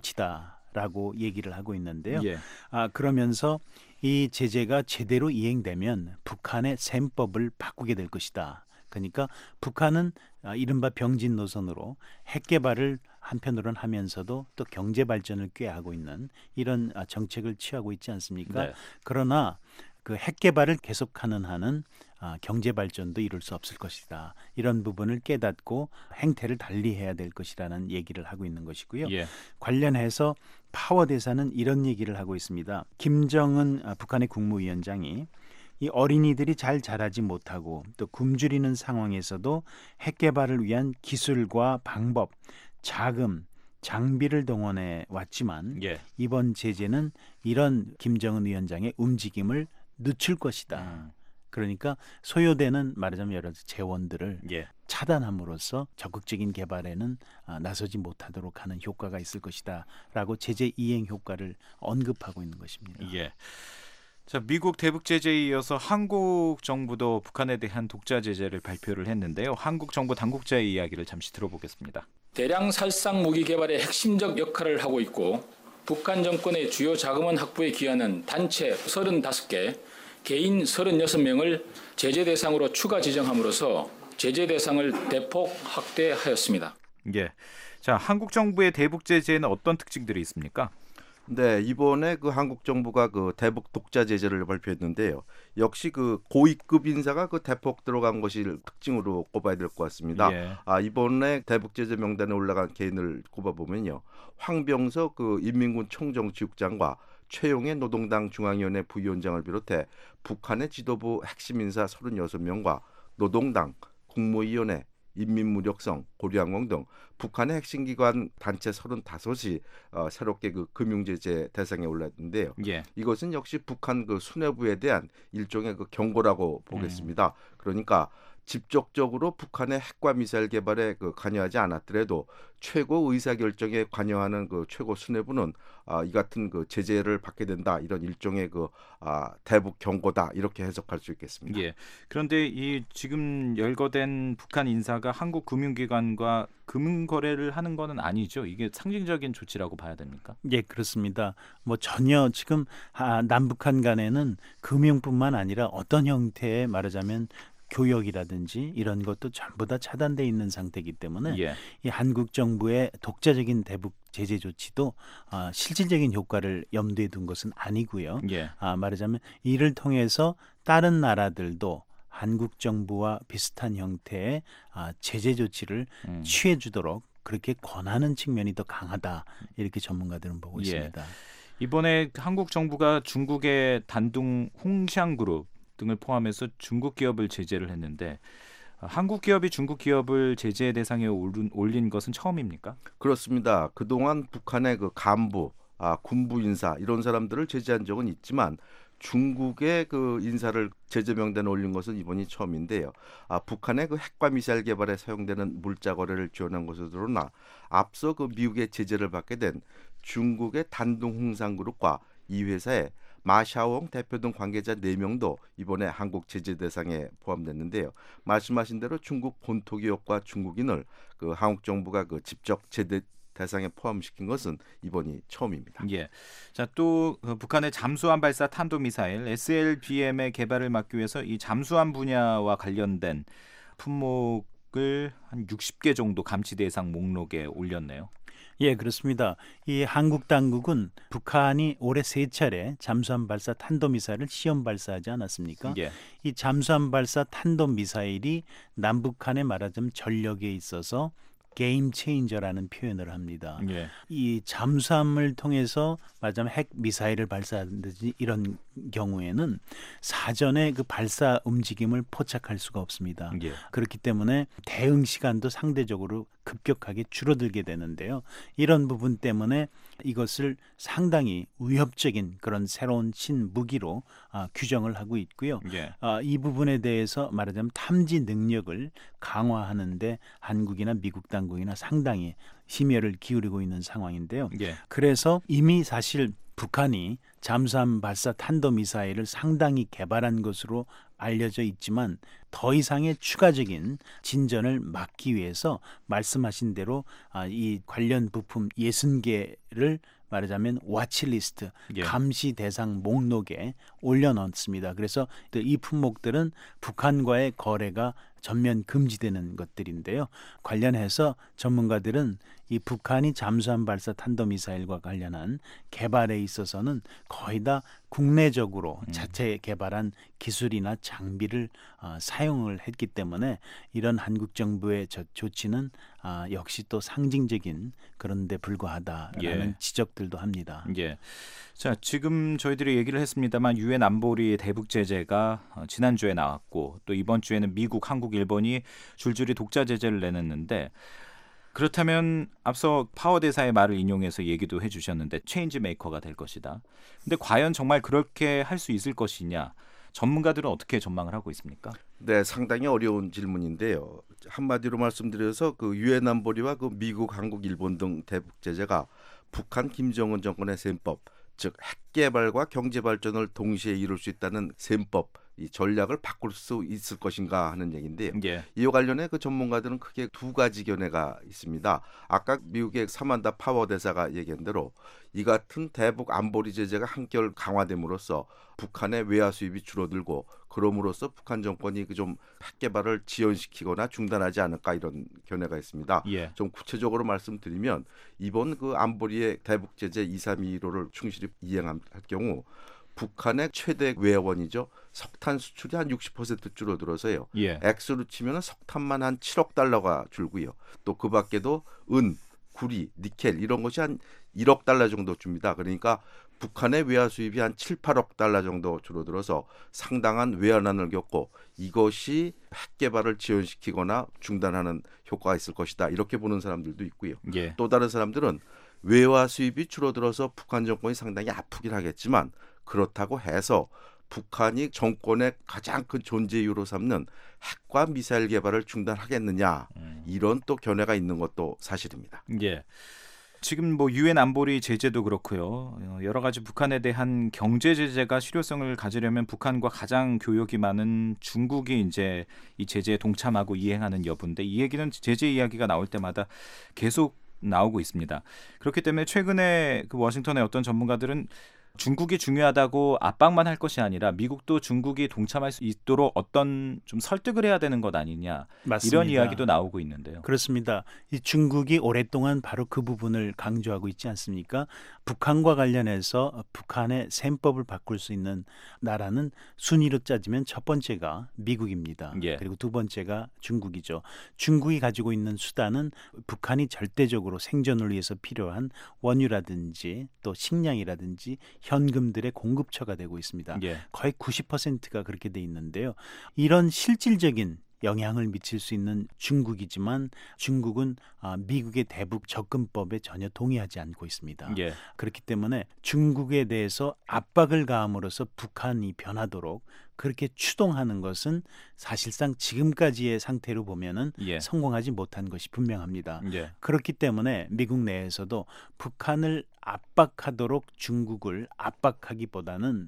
조치다라고 얘기를 하고 있는데요. 예. 아, 그러면서 이 제재가 제대로 이행되면 북한의 셈법을 바꾸게 될 것이다. 그러니까 북한은 아, 이른바 병진 노선으로 핵 개발을 한편으로는 하면서도 또 경제 발전을 꾀하고 있는 이런 아, 정책을 취하고 있지 않습니까? 네. 그러나 그 핵 개발을 계속하는 한은 아, 경제 발전도 이룰 수 없을 것이다. 이런 부분을 깨닫고 행태를 달리해야 될 것이라는 얘기를 하고 있는 것이고요. 예. 관련해서 파워 대사는 이런 얘기를 하고 있습니다. 김정은 아, 북한의 국무위원장이 이 어린이들이 잘 자라지 못하고 또 굶주리는 상황에서도 핵 개발을 위한 기술과 방법, 자금, 장비를 동원해 왔지만 예. 이번 제재는 이런 김정은 위원장의 움직임을 늦출 것이다. 음. 그러니까 소요되는 말하자면 여러 재원들을 예. 차단함으로써 적극적인 개발에는 아, 나서지 못하도록 하는 효과가 있을 것이다 라고 제재 이행 효과를 언급하고 있는 것입니다. 예. 자, 미국 대북 제재에 이어서 한국 정부도 북한에 대한 독자 제재를 발표를 했는데요. 한국 정부 당국자의 이야기를 잠시 들어보겠습니다. 대량 살상 무기 개발의 핵심적 역할을 하고 있고 북한 정권의 주요 자금원 확보에 기여하는 단체 서른다섯 개, 개인 서른여섯 명을 제재 대상으로 추가 지정함으로써 제재 대상을 대폭 확대하였습니다. 예. 자, 한국 정부의 대북 제재에는 어떤 특징들이 있습니까? 네, 이번에 그 한국 정부가 그 대북 독자 제재를 발표했는데요. 역시 그 고위급 인사가 그 대폭 들어간 것이 특징으로 꼽아야 될 것 같습니다. 예. 아, 이번에 대북 제재 명단에 올라간 개인을 꼽아보면요. 황병석 그 인민군 총정치국장과 최용해 노동당 중앙위원회 부위원장을 비롯해 북한의 지도부 핵심 인사 서른여섯 명과 노동당, 국무위원회, 인민무력성, 고려항공 등 북한의 핵심 기관 단체 서른다섯이 어, 새롭게 그 금융제재 대상에 올랐는데요. 예. 이것은 역시 북한 그 수뇌부에 대한 일종의 그 경고라고 보겠습니다. 음. 그러니까 직접적으로 북한의 핵과 미사일 개발에 그 관여하지 않았더라도 최고 의사 결정에 관여하는 그 최고 수뇌부는 아, 이 같은 그 제재를 받게 된다. 이런 일종의 그 아, 대북 경고다. 이렇게 해석할 수 있겠습니다. 예. 그런데 이 지금 열거된 북한 인사가 한국 금융기관과 금융 거래를 하는 거는 아니죠. 이게 상징적인 조치라고 봐야 됩니까? 예, 그렇습니다. 뭐 전혀 지금 아, 남북한 간에는 금융뿐만 아니라 어떤 형태의 말하자면 교역이라든지 이런 것도 전부 다 차단돼 있는 상태이기 때문에 예. 이 한국 정부의 독자적인 대북 제재 조치도 아, 실질적인 효과를 염두에 둔 것은 아니고요. 예. 아, 말하자면 이를 통해서 다른 나라들도 한국 정부와 비슷한 형태의 아, 제재 조치를 음. 취해주도록 그렇게 권하는 측면이 더 강하다 이렇게 전문가들은 보고 예. 있습니다. 이번에 한국 정부가 중국의 단둥 홍샹그룹 등을 포함해서 중국 기업을 제재를 했는데 한국 기업이 중국 기업을 제재 대상에 올린 것은 처음입니까? 그렇습니다. 그동안 북한의 그 간부, 아, 군부 인사 이런 사람들을 제재한 적은 있지만 중국의 그 인사를 제재 명단에 올린 것은 이번이 처음인데요. 아, 북한의 그 핵과 미사일 개발에 사용되는 물자 거래를 지원한 것으로 드러나 앞서 그 미국의 제재를 받게 된 중국의 단둥 홍상그룹과 이 회사의 마샤옹 대표 등 관계자 네 명도 이번에 한국 제재 대상에 포함됐는데요. 말씀하신 대로 중국 본토 기업과 중국인을 그 한국 정부가 그 직접 제재 대상에 포함시킨 것은 이번이 처음입니다. 예. 자, 또 그 북한의 잠수함 발사 탄도미사일 에스엘비엠의 개발을 막기 위해서 이 잠수함 분야와 관련된 품목을 한 육십 개 정도 감시 대상 목록에 올렸네요. 예, 그렇습니다. 이 한국 당국은 북한이 올해 세 차례 잠수함 발사 탄도미사일을 시험 발사하지 않았습니까? 예. 이 잠수함 발사 탄도미사일이 남북한에 말하자면 전력에 있어서 게임 체인저라는 표현을 합니다. 예. 이 잠수함을 통해서 말하자면 핵 미사일을 발사하든지 이런 경우에는 사전에 그 발사 움직임을 포착할 수가 없습니다. 예. 그렇기 때문에 대응 시간도 상대적으로 급격하게 줄어들게 되는데요. 이런 부분 때문에 이것을 상당히 위협적인 그런 새로운 신무기로 아, 규정을 하고 있고요. 예. 아, 이 부분에 대해서 말하자면 탐지 능력을 강화하는데 한국이나 미국 당국이나 상당히 심혈을 기울이고 있는 상황인데요. 예. 그래서 이미 사실 북한이 잠수함 발사 탄도미사일을 상당히 개발한 것으로 알려져 있지만 더 이상의 추가적인 진전을 막기 위해서 말씀하신 대로 이 관련 부품 육십 개를 말하자면 와치리스트, 예. 감시 대상 목록에 올려놓습니다. 그래서 이 품목들은 북한과의 거래가 전면 금지되는 것들인데요. 관련해서 전문가들은 이 북한이 잠수함 발사 탄도미사일과 관련한 개발에 있어서는 거의 다 국내적으로 음. 자체 개발한 기술이나 장비를 어, 사용을 했기 때문에 이런 한국 정부의 저, 조치는 아, 역시 또 상징적인 그런 데 불과하다라는 예. 지적들도 합니다. 예. 자, 지금 저희들이 얘기를 했습니다만 유엔 안보리 대북 제재가 어, 지난주에 나왔고 또 이번 주에는 미국, 한국, 일본이 줄줄이 독자 제재를 내놨는데 그렇다면 앞서 파워 대사의 말을 인용해서 얘기도 해주셨는데 체인지 메이커가 될 것이다. 근데 과연 정말 그렇게 할 수 있을 것이냐? 전문가들은 어떻게 전망을 하고 있습니까? 네, 상당히 어려운 질문인데요. 한마디로 말씀드려서 그 유엔 안보리와 그 미국, 한국, 일본 등 대북 제재가 북한 김정은 정권의 셈법, 즉 핵개발과 경제발전을 동시에 이룰 수 있다는 셈법, 이 전략을 바꿀 수 있을 것인가 하는 얘기인데요. 예. 이와 관련해 그 전문가들은 크게 두 가지 견해가 있습니다. 아까 미국의 사만다 파워 대사가 얘기한 대로 이 같은 대북 안보리 제재가 한결 강화됨으로써 북한의 외화 수입이 줄어들고 그럼으로써 북한 정권이 그 좀 핵개발을 지연시키거나 중단하지 않을까 이런 견해가 있습니다. 예. 좀 구체적으로 말씀드리면 이번 그 안보리의 대북 제재 이삼이오를 충실히 이행할 경우 북한의 최대 외화원이죠. 석탄 수출이 한 육십 퍼센트 줄어들어서요. 예. 액수로 치면 석탄만 한 칠억 달러가 줄고요. 또 그 밖에도 은, 구리, 니켈 이런 것이 한 일억 달러 정도 줍니다. 그러니까 북한의 외화 수입이 한 칠, 팔억 달러 정도 줄어들어서 상당한 외환난을 겪고 이것이 핵개발을 지연시키거나 중단하는 효과가 있을 것이다. 이렇게 보는 사람들도 있고요. 예. 또 다른 사람들은 외화 수입이 줄어들어서 북한 정권이 상당히 아프긴 하겠지만 그렇다고 해서 북한이 정권의 가장 큰 존재 이유로 삼는 핵과 미사일 개발을 중단하겠느냐 음. 이런 또 견해가 있는 것도 사실입니다. 예. 지금 뭐 유엔 안보리 제재도 그렇고요. 여러 가지 북한에 대한 경제 제재가 실효성을 가지려면 북한과 가장 교역이 많은 중국이 이제 이 제재에 동참하고 이행하는 여부인데 이 얘기는 제재 이야기가 나올 때마다 계속 나오고 있습니다. 그렇기 때문에 최근에 그 워싱턴의 어떤 전문가들은 중국이 중요하다고 압박만 할 것이 아니라 미국도 중국이 동참할 수 있도록 어떤 좀 설득을 해야 되는 것 아니냐. 맞습니다. 이런 이야기도 나오고 있는데요. 그렇습니다. 이 중국이 오랫동안 바로 그 부분을 강조하고 있지 않습니까? 북한과 관련해서 북한의 셈법을 바꿀 수 있는 나라는 순위로 따지면 첫 번째가 미국입니다. 예. 그리고 두 번째가 중국이죠. 중국이 가지고 있는 수단은 북한이 절대적으로 생존을 위해서 필요한 원유라든지 또 식량이라든지 현금들의 공급처가 되고 있습니다. 예. 거의 구십 퍼센트가 그렇게 돼 있는데요. 이런 실질적인 영향을 미칠 수 있는 중국이지만 중국은 미국의 대북 접근법에 전혀 동의하지 않고 있습니다. 예. 그렇기 때문에 중국에 대해서 압박을 가함으로써 북한이 변하도록 그렇게 추동하는 것은 사실상 지금까지의 상태로 보면은 예. 성공하지 못한 것이 분명합니다. 예. 그렇기 때문에 미국 내에서도 북한을 압박하도록 중국을 압박하기보다는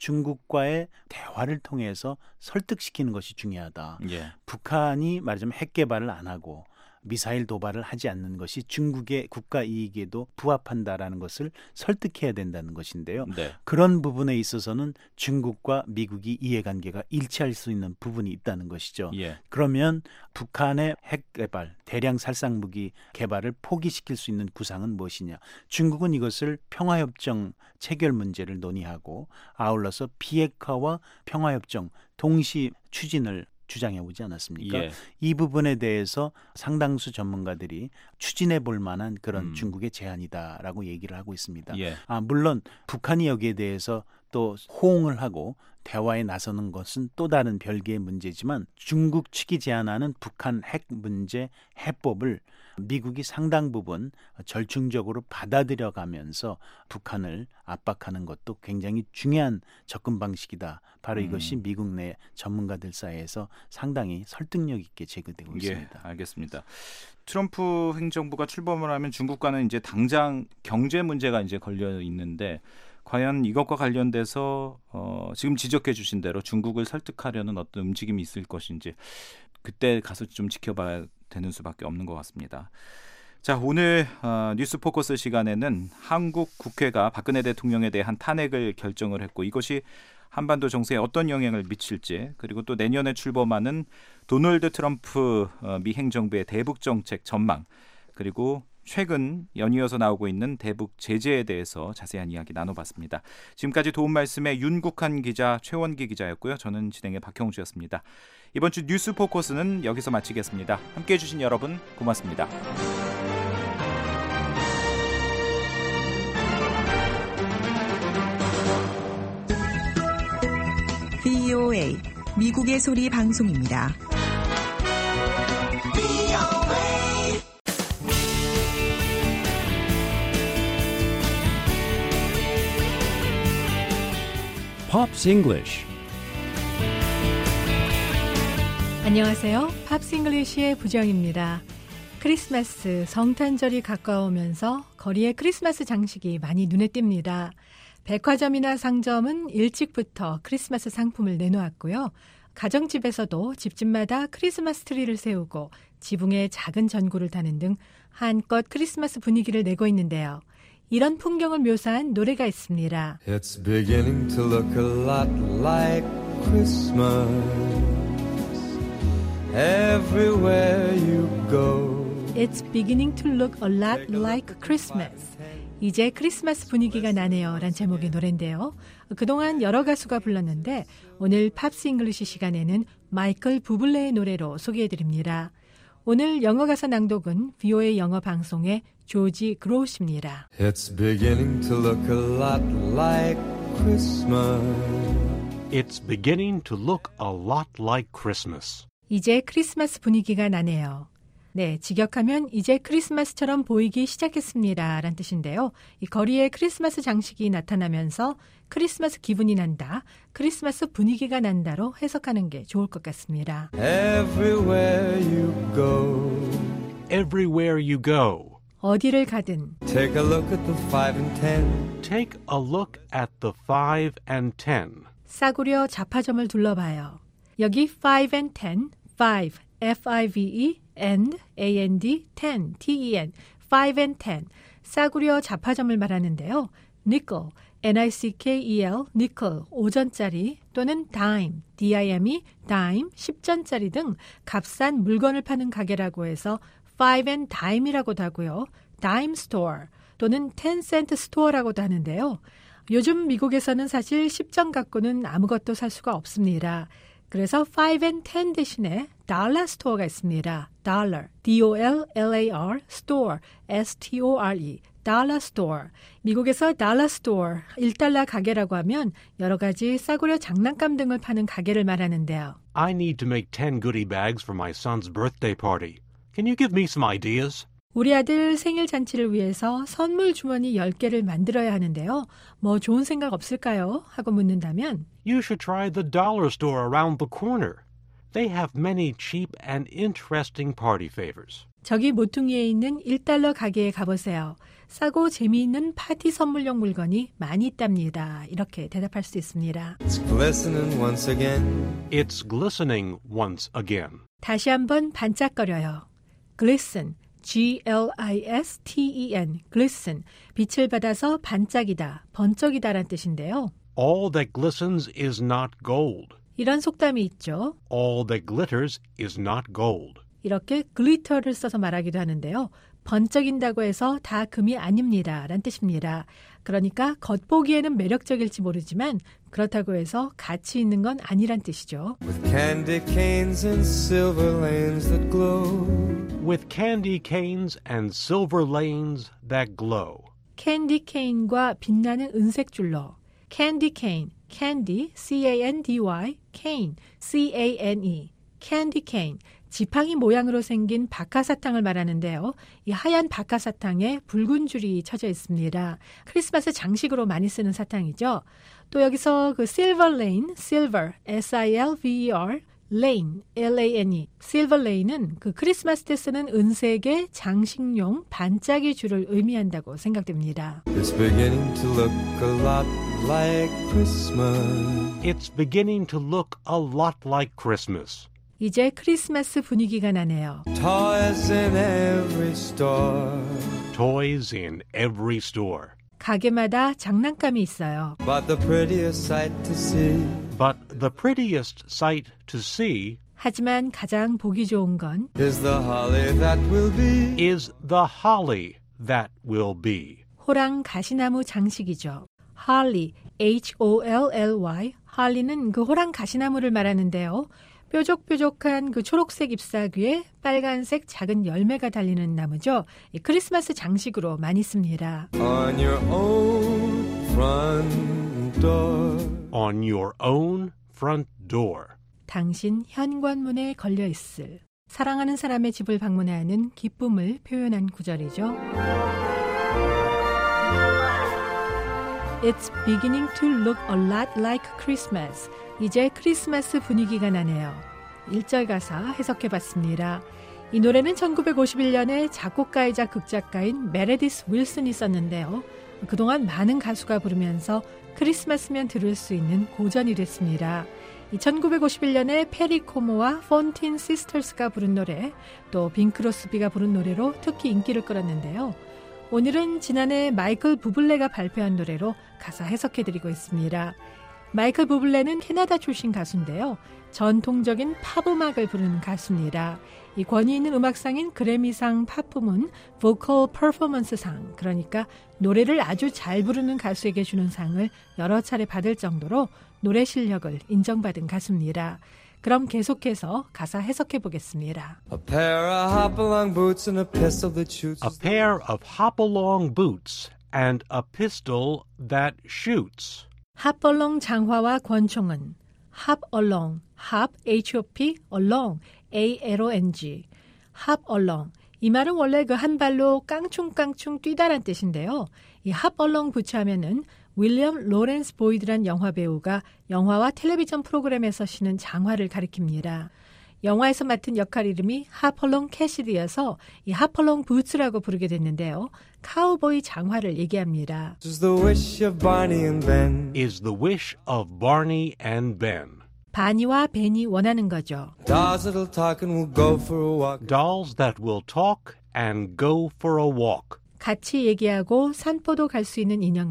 중국과의 대화를 통해서 설득시키는 것이 중요하다. 예. 북한이 말하자면 핵 개발을 안 하고 미사일 도발을 하지 않는 것이 중국의 국가 이익에도 부합한다라는 것을 설득해야 된다는 것인데요. 네. 그런 부분에 있어서는 중국과 미국이 이해관계가 일치할 수 있는 부분이 있다는 것이죠. 예. 그러면 북한의 핵 개발, 대량 살상 무기 개발을 포기시킬 수 있는 구상은 무엇이냐? 중국은 이것을 평화협정 체결 문제를 논의하고 아울러서 비핵화와 평화협정 동시 추진을 주장해 오지 않았습니까? 예. 이 부분에 대해서 상당수 전문가들이 추진해 볼 만한 그런 음. 중국의 제안이다라고 얘기를 하고 있습니다. 예. 아, 물론 북한이 여기에 대해서 또 호응을 하고 대화에 나서는 것은 또 다른 별개의 문제지만 중국 측이 제안하는 북한 핵 문제 해법을 미국이 상당 부분 절충적으로 받아들여가면서 북한을 압박하는 것도 굉장히 중요한 접근 방식이다. 바로 이것이 음. 미국 내 전문가들 사이에서 상당히 설득력 있게 제기되고 예, 있습니다. 알겠습니다. 트럼프 행정부가 출범을 하면 중국과는 이제 당장 경제 문제가 이제 걸려 있는데 과연 이것과 관련돼서 어, 지금 지적해 주신 대로 중국을 설득하려는 어떤 움직임이 있을 것인지 그때 가서 좀 지켜봐야 되는 수밖에 없는 것 같습니다. 자, 오늘 어, 뉴스 포커스 시간에는 한국 국회가 박근혜 대통령에 대한 탄핵을 결정을 했고 이것이 한반도 정세에 어떤 영향을 미칠지 그리고 또 내년에 출범하는 도널드 트럼프 어, 미 행정부의 대북 정책 전망 그리고 최근 연이어서 나오고 있는 대북 제재에 대해서 자세한 이야기 나눠봤습니다. 지금까지 도움 말씀에 윤국한 기자, 최원기 기자였고요. 저는 진행의 박형주였습니다. 이번 주 뉴스 포커스는 여기서 마치겠습니다. 함께해 주신 여러분 고맙습니다. 브이오에이 미국의 소리 방송입니다. Pops English. 안녕하세요. 팝스 잉글리시의 부정입니다. 크리스마스 성탄절이 가까우면서 거리에 크리스마스 장식이 많이 눈에 띕니다. 백화점이나 상점은 일찍부터 크리스마스 상품을 내놓았고요. 가정집에서도 집집마다 크리스마스 트리를 세우고 지붕에 작은 전구를 다는 등 한껏 크리스마스 분위기를 내고 있는데요. 이런 풍경을 묘사한 노래가 있습니다. It's beginning to look a lot like Christmas everywhere you go. It's beginning to look a lot like Christmas. 이제 크리스마스 분위기가 나네요 란 제목의 노래인데요. 그동안 여러 가수가 불렀는데 오늘 팝스 잉글리시 시간에는 마이클 부블레의 노래로 소개해드립니다. 오늘 영어 가사 낭독은 브이오에이 영어 방송의 조지 그로우십니다. It's beginning to look a lot like Christmas. It's beginning to look a lot like Christmas. 이제 크리스마스 분위기가 나네요. 네, 직역하면 이제 크리스마스처럼 보이기 시작했습니다 란 뜻인데요. 이 거리에 크리스마스 장식이 나타나면서 크리스마스 기분이 난다, 크리스마스 분위기가 난다로 해석하는 게 좋을 것 같습니다. Everywhere you go. Everywhere you go. 어디를 가든 Take a look at the five and ten. Take a look at the five and ten. 싸구려 잡화점을 둘러봐요. 여기 five and ten, five, F I V E, and, A N D, ten, T E N, five and ten, 싸구려 잡화점을 말하는데요. nickel, 엔 아이 씨 케이 이 엘, 니클, 오 전짜리 또는 dime, 디 아이 엠이 dime, 십 전짜리 등 값싼 물건을 파는 가게라고 해서 five and dime이라고도 하고요. dime store 또는 ten cent store라고도 하는데요. 요즘 미국에서는 사실 십 전 갖고는 아무것도 살 수가 없습니다. 그래서 five and ten 대신에 dollar store가 있습니다. dollar, 디 오 엘 엘 에이 알, store, 에스 티 오 알 이, dollar store. 미국에서 dollar store, 일 달러 가게라고 하면 여러 가지 싸구려 장난감 등을 파는 가게를 말하는데요. I need to make ten goodie bags for my son's birthday party. Can you give me some ideas? 우리 아들 생일 잔치를 위해서 선물 주머니 열 개를 만들어야 하는데요. 뭐 좋은 생각 없을까요? 하고 묻는다면 You should try the dollar store around the corner. They have many cheap and interesting party favors. 저기 모퉁이에 있는 일 달러 가게에 가보세요. 싸고 재미있는 파티 선물용 물건이 많이 있답니다. 이렇게 대답할 수 있습니다. It's glistening once again. It's glistening once again. 다시 한번 반짝거려요. glisten, G L I S T E N, glisten, 빛을 받아서 반짝이다, 번쩍이다란 뜻인데요. All that glistens is not gold. 이런 속담이 있죠. All that glitters is not gold. 이렇게 glitter를 써서 말하기도 하는데요. 번쩍인다고 해서 다 금이 아닙니다 란 뜻입니다. 그러니까 겉보기에는 매력적일지 모르지만 그렇다고 해서 가치 있는 건 아니란 뜻이죠. With candy canes and silver lanes that glow. With candy canes and silver lanes that glow. 캔디 케인과 빛나는 은색 줄로. 캔디 케인, 캔디, C A N D Y, cane, C A N E, 캔디 케인. 지팡이 모양으로 생긴 박하사탕을 말하는데요. 이 하얀 박하사탕에 붉은 줄이 쳐져 있습니다. 크리스마스 장식으로 많이 쓰는 사탕이죠. 또 여기서 그 silver lane, silver, S I L V E R, lane, L A N E, silver lane은 그 크리스마스 때 쓰는 은색의 장식용 반짝이 줄을 의미한다고 생각됩니다. It's beginning to look a lot like Christmas. It's beginning to look a lot like Christmas. 이제 크리스마스 분위기가 나네요. Toys in every store. Toys in every store. 가게마다 장난감이 있어요. But the prettiest sight to see. But the prettiest sight to see. 하지만 가장 보기 좋은 건 Is the holly that will be. Is the holly that will be. 호랑 가시나무 장식이죠. Holly, H O L L Y. 할리는 그 호랑 가시나무를 말하는데요. 뾰족뾰족한 그 초록색 잎사귀에 빨간색 작은 열매가 달리는 나무죠. 이 크리스마스 장식으로 많이 씁니다. On your own front door. On your own front door. 당신 현관문에 걸려 있을. 사랑하는 사람의 집을 방문하는 기쁨을 표현한 구절이죠. It's beginning to look a lot like Christmas. 이제 크리스마스 분위기가 나네요. 일 절 가사 해석해봤습니다. 이 노래는 천구백오십일 년에 작곡가이자 극작가인 메레디스 윌슨이 썼는데요. 그동안 많은 가수가 부르면서 크리스마스면 들을 수 있는 고전이 됐습니다. 이 천구백오십일 년에 페리 코모와 폰틴 시스터스가 부른 노래, 또 빈 크로스비가 부른 노래로 특히 인기를 끌었는데요. 오늘은 지난해 마이클 부블레가 발표한 노래로 가사 해석해드리고 있습니다. 마이클 부블레는 캐나다 출신 가수인데요. 전통적인 팝 음악을 부르는 가수입니다. 이 권위 있는 음악상인 그래미상 팝 부문 보컬 퍼포먼스 상, 그러니까 노래를 아주 잘 부르는 가수에게 주는 상을 여러 차례 받을 정도로 노래 실력을 인정받은 가수입니다. 그럼 계속해서 가사 해석해 보겠습니다. A pair of hop-along boots and a pistol that shoots. A pair of hop-along boots and a pistol that shoots. 핫벌렁 장화와 권총은 hop along, hop, H O P, along, A L O N G, hop along. 이 말은 원래 그 한 발로 깡충깡충 뛰다란 뜻인데요. 이 hop along 부츠하면은 윌리엄 로렌스 보이드란 영화 배우가 영화와 텔레비전 프로그램에서 신은 장화를 가리킵니다. 영화에서 맡은 역할 이름이 하펄롱 캐시디여서 이 하펄롱 부츠라고 부르게 됐는데요. 카우보이 장화를 얘기합니다. Is the wish of Barney and Ben. Is the wish of Barney and Ben. 바니와 벤이 원하는 거죠. Dolls that'll talk and will go for a walk. Dolls that will talk and go for a walk. 같이 얘기하고 산보도 갈 수 있는 인형은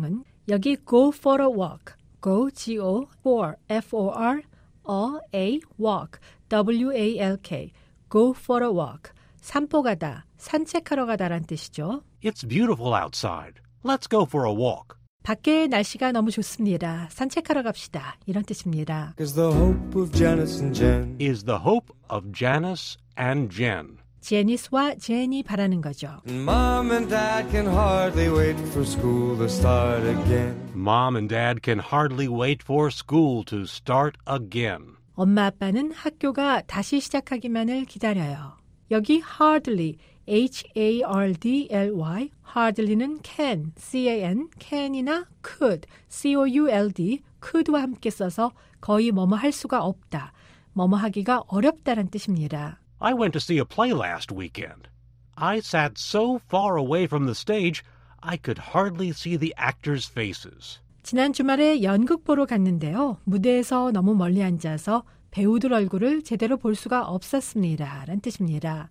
여기 go for a walk, go, G-O, for, F-O-R, a, a, walk, W-A-L-K, go for a walk, 산보 가다, 산책하러 가다란 뜻이죠. It's beautiful outside. Let's go for a walk. 밖에 날씨가 너무 좋습니다. 산책하러 갑시다. 이런 뜻입니다. Is the hope of Janice and Jen. Is the hope of Janice and Jen. 제니스와 젠이 바라는 거죠. Mom and Dad can hardly wait for school to start again. Mom and Dad can hardly wait for school to start again. 엄마 아빠는 학교가 다시 시작하기만을 기다려요. 여기 hardly, H-A-R-D-L-Y, hardly는 can, C-A-N, can이나 could, C-O-U-L-D, could와 함께 써서 거의 뭐뭐 할 수가 없다, 뭐뭐 하기가 어렵다란 뜻입니다. I went to see a play last weekend. I sat so far away from the stage, I could hardly see the actors' faces. 지난 주말에 연극 보러 갔는데요. 무대에서 너무 멀리 앉아서 배우들 얼굴을 제대로 볼 수가 없었습니다. 라는 뜻입니다.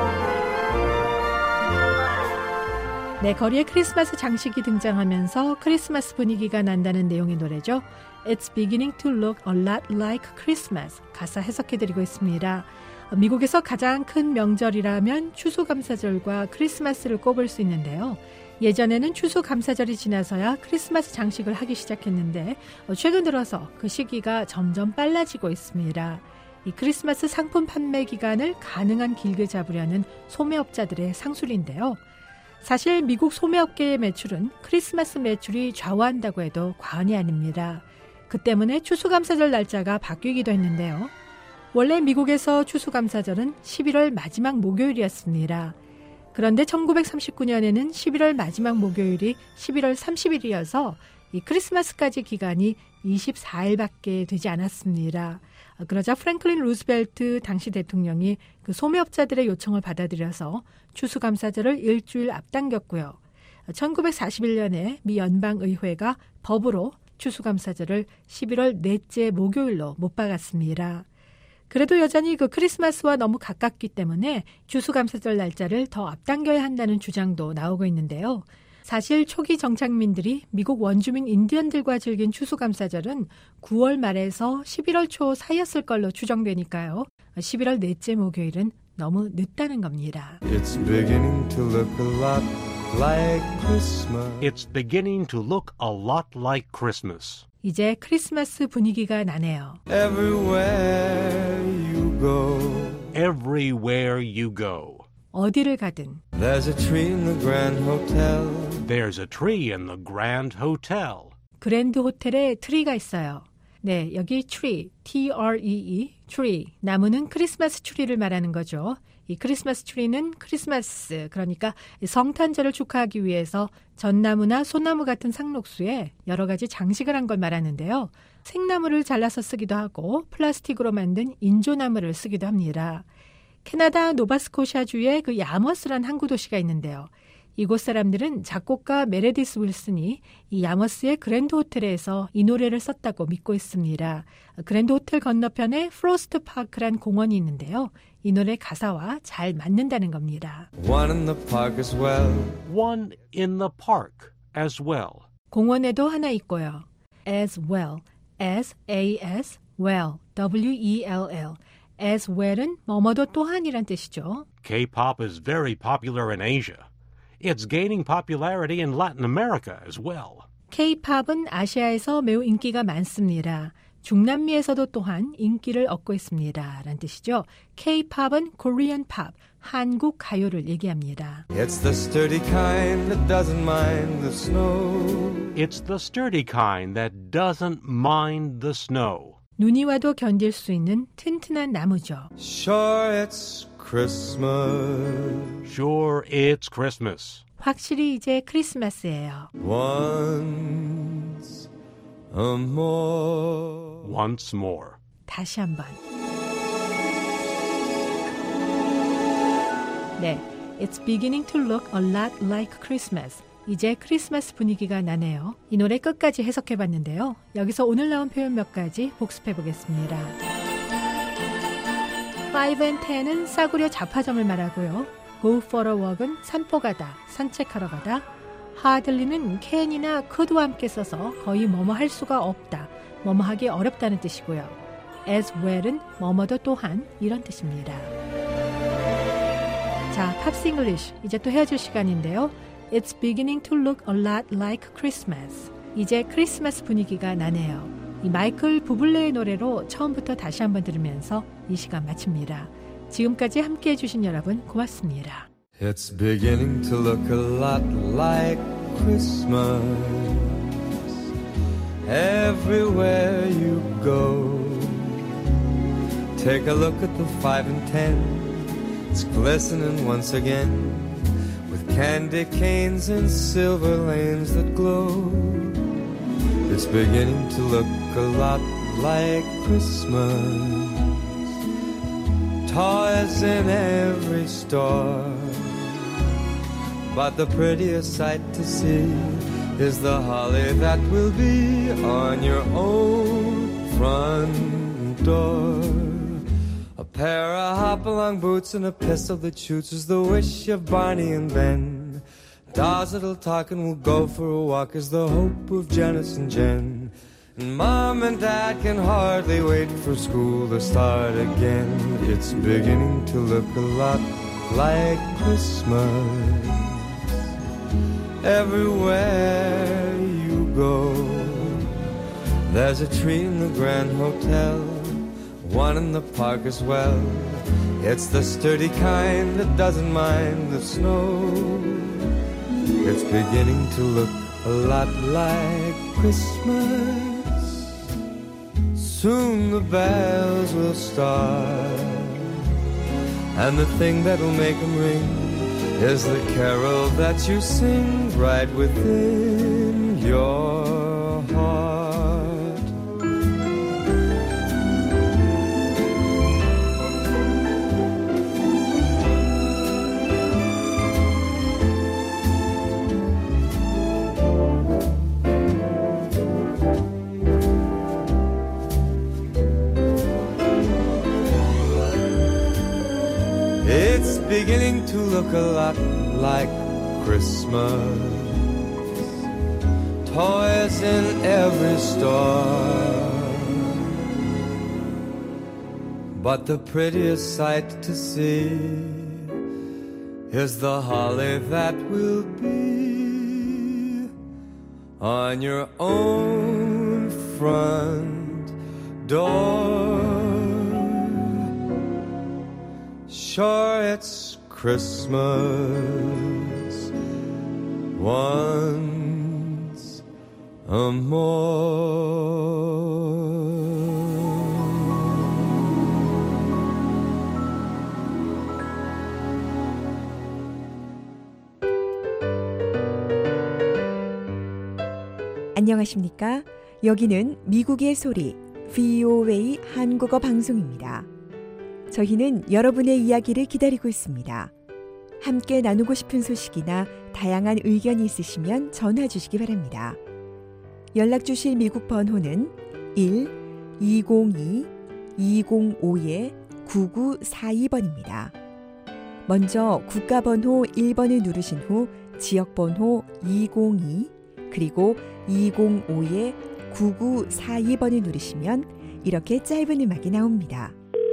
네, 거리에 크리스마스 장식이 등장하면서 크리스마스 분위기가 난다는 내용의 노래죠. It's beginning to look a lot like Christmas. 가사 해석해드리고 있습니다. 미국에서 가장 큰 명절이라면 추수감사절과 크리스마스를 꼽을 수 있는데요. 예전에는 추수감사절이 지나서야 크리스마스 장식을 하기 시작했는데 최근 들어서 그 시기가 점점 빨라지고 있습니다. 이 크리스마스 상품 판매 기간을 가능한 길게 잡으려는 소매업자들의 상술인데요. 사실 미국 소매업계의 매출은 크리스마스 매출이 좌우한다고 해도 과언이 아닙니다. 그 때문에 추수감사절 날짜가 바뀌기도 했는데요. 원래 미국에서 추수감사절은 십일월 마지막 목요일이었습니다. 그런데 천구백삼십구 년에는 십일월 마지막 목요일이 십일월 삼십일이어서 이 크리스마스까지 기간이 이십사 일밖에 되지 않았습니다. 그러자 프랭클린 루즈벨트 당시 대통령이 그 소매업자들의 요청을 받아들여서 추수감사절을 일주일 앞당겼고요. 천구백사십일 년에 미 연방의회가 법으로 추수감사절을 십일월 넷째 목요일로 못 박았습니다. 그래도 여전히 그 크리스마스와 너무 가깝기 때문에 추수감사절 날짜를 더 앞당겨야 한다는 주장도 나오고 있는데요. 사실 초기 정착민들이 미국 원주민 인디언들과 즐긴 추수감사절은 구월 말에서 십일월 초 사이였을 걸로 추정되니까요. 십일월 넷째 목요일은 너무 늦다는 겁니다. It's beginning to look a lot like Christmas. It's beginning to look a lot like Christmas. 이제 크리스마스 분위기가 나네요. Everywhere you go. Everywhere you go. 어디를 가든. There's a tree in the Grand Hotel. There's a tree in the Grand Hotel. 그랜드 호텔에 트리가 있어요. 네, 여기 tree, T-R-E-E, tree. 나무는 크리스마스 트리를 말하는 거죠. 이 크리스마스 트리는 크리스마스, 그러니까 성탄절을 축하하기 위해서 전나무나 소나무 같은 상록수에 여러 가지 장식을 한 걸 말하는데요. 생나무를 잘라서 쓰기도 하고 플라스틱으로 만든 인조나무를 쓰기도 합니다. 캐나다 노바스코샤주에 그 야머스란 항구 도시가 있는데요. 이곳 사람들은 작곡가 메레디스 윌슨이 이 야머스의 그랜드 호텔에서 이 노래를 썼다고 믿고 있습니다. 그랜드 호텔 건너편에 프로스트 파크란 공원이 있는데요. 이 노래 가사와 잘 맞는다는 겁니다. One in the park as well. One in the park as well. 공원에도 하나 있고요. as well, as, as, well, W-E-L-L. as well은 뭐뭐도 또한이란 뜻이죠. K-pop is very popular in Asia. It's gaining popularity in Latin America as well. K-팝은 아시아에서 매우 인기가 많습니다. 중남미에서도 또한 인기를 얻고 있습니다. 라는 뜻이죠. K-팝은 Korean pop, 한국 가요를 얘기합니다. It's the sturdy kind that doesn't mind the snow. It's the sturdy kind that doesn't mind the snow. 눈이 와도 견딜 수 있는 튼튼한 나무죠. Sure it's Christmas. Sure it's Christmas. 확실히 이제 크리스마스예요. Once more. Once more. 다시 한번. 네, It's beginning to look a lot like Christmas. 이제 크리스마스 분위기가 나네요. 이 노래 끝까지 해석해봤는데요. 여기서 오늘 나온 표현 몇 가지 복습해보겠습니다. five and ten은 싸구려 잡화점을 말하고요. Go for a walk은 산보 가다, 산책하러 가다. hardly는 can이나 could와 함께 써서 거의 뭐뭐 할 수가 없다, 뭐뭐 하기 어렵다는 뜻이고요. as well은 뭐뭐도 또한 이런 뜻입니다. 자, 팝스 잉글리쉬 이제 또 헤어질 시간인데요. It's beginning to look a lot like Christmas. 이제 크리스마스 분위기가 나네요. 이 마이클 부블레의 노래로 처음부터 다시 한번 들으면서 이 시간 마칩니다. 지금까지 함께해 주신 여러분 고맙습니다. It's beginning to look a lot like Christmas everywhere you go. Take a look at the five and ten. It's glistening once again with candy canes and silver lanes that glow. It's beginning to look a lot like Christmas. Toys in every store, but the prettiest sight to see is the holly that will be on your own front door. A pair of hop-along boots and a pistol that shoots is the wish of Barney and Ben. Dolls that'll talk and will go for a walk is the hope of Janice and Jen. And Mom and Dad can hardly wait for school to start again. It's beginning to look a lot like Christmas everywhere you go. There's a tree in the Grand Hotel, one in the park as well. It's the sturdy kind that doesn't mind the snow. It's beginning to look a lot like Christmas. Soon the bells will start, and the thing that'll make them ring is the carol that you sing right within your heart. It's beginning to look a lot like Christmas. Toys in every store, but the prettiest sight to see is the holly that will be on your own front door. Sure, it's Christmas once a more. 안녕하십니까? 여기는 미국의 소리 브이오에이 한국어 방송입니다. 저희는 여러분의 이야기를 기다리고 있습니다. 함께 나누고 싶은 소식이나 다양한 의견이 있으시면 전화 주시기 바랍니다. 연락 주실 미국 번호는 일 이공이 이공오 구구사이 번입니다. 먼저 국가번호 일 번을 누르신 후 지역번호 이공이 그리고 이공오 구구사이 번을 누르시면 이렇게 짧은 음악이 나옵니다.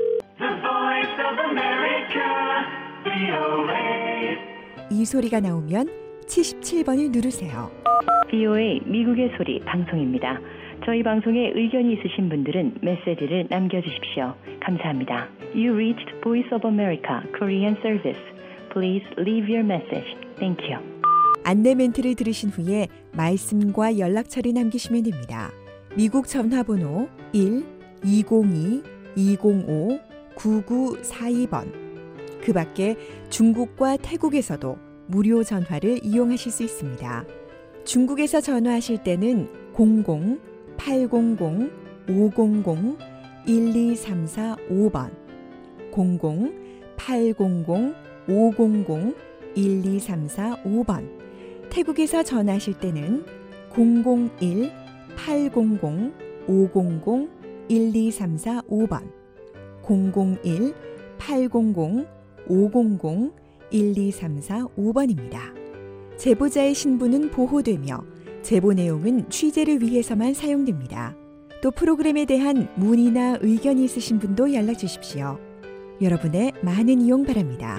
이 소리가 나오면 칠십칠 번을 누르세요. 브이오에이 미국의 소리 방송입니다. 저희 방송에 의견이 있으신 분들은 메시지를 남겨주십시오. 감사합니다. You reached Voice of America Korean Service. Please leave your message. Thank you. 안내 멘트를 들으신 후에 말씀과 연락처를 남기시면 됩니다. 미국 전화번호 일 이공이 이공오 구구사이 번. 그 밖에 중국과 태국에서도 무료 전화를 이용하실 수 있습니다. 중국에서 전화하실 때는 공공 팔공공 오공공 일이삼사오 번, 공공 팔공공 오공공 일이삼사오 번. 태국에서 전화하실 때는 공공일 팔공공 오공공 일이삼사오 번, 공공일 팔공공 오공공 일이삼사오 번입니다. 제보자의 신분은 보호되며 제보 내용은 취재를 위해서만 사용됩니다. 또 프로그램에 대한 문의나 의견이 있으신 분도 연락 주십시오. 여러분의 많은 이용 바랍니다.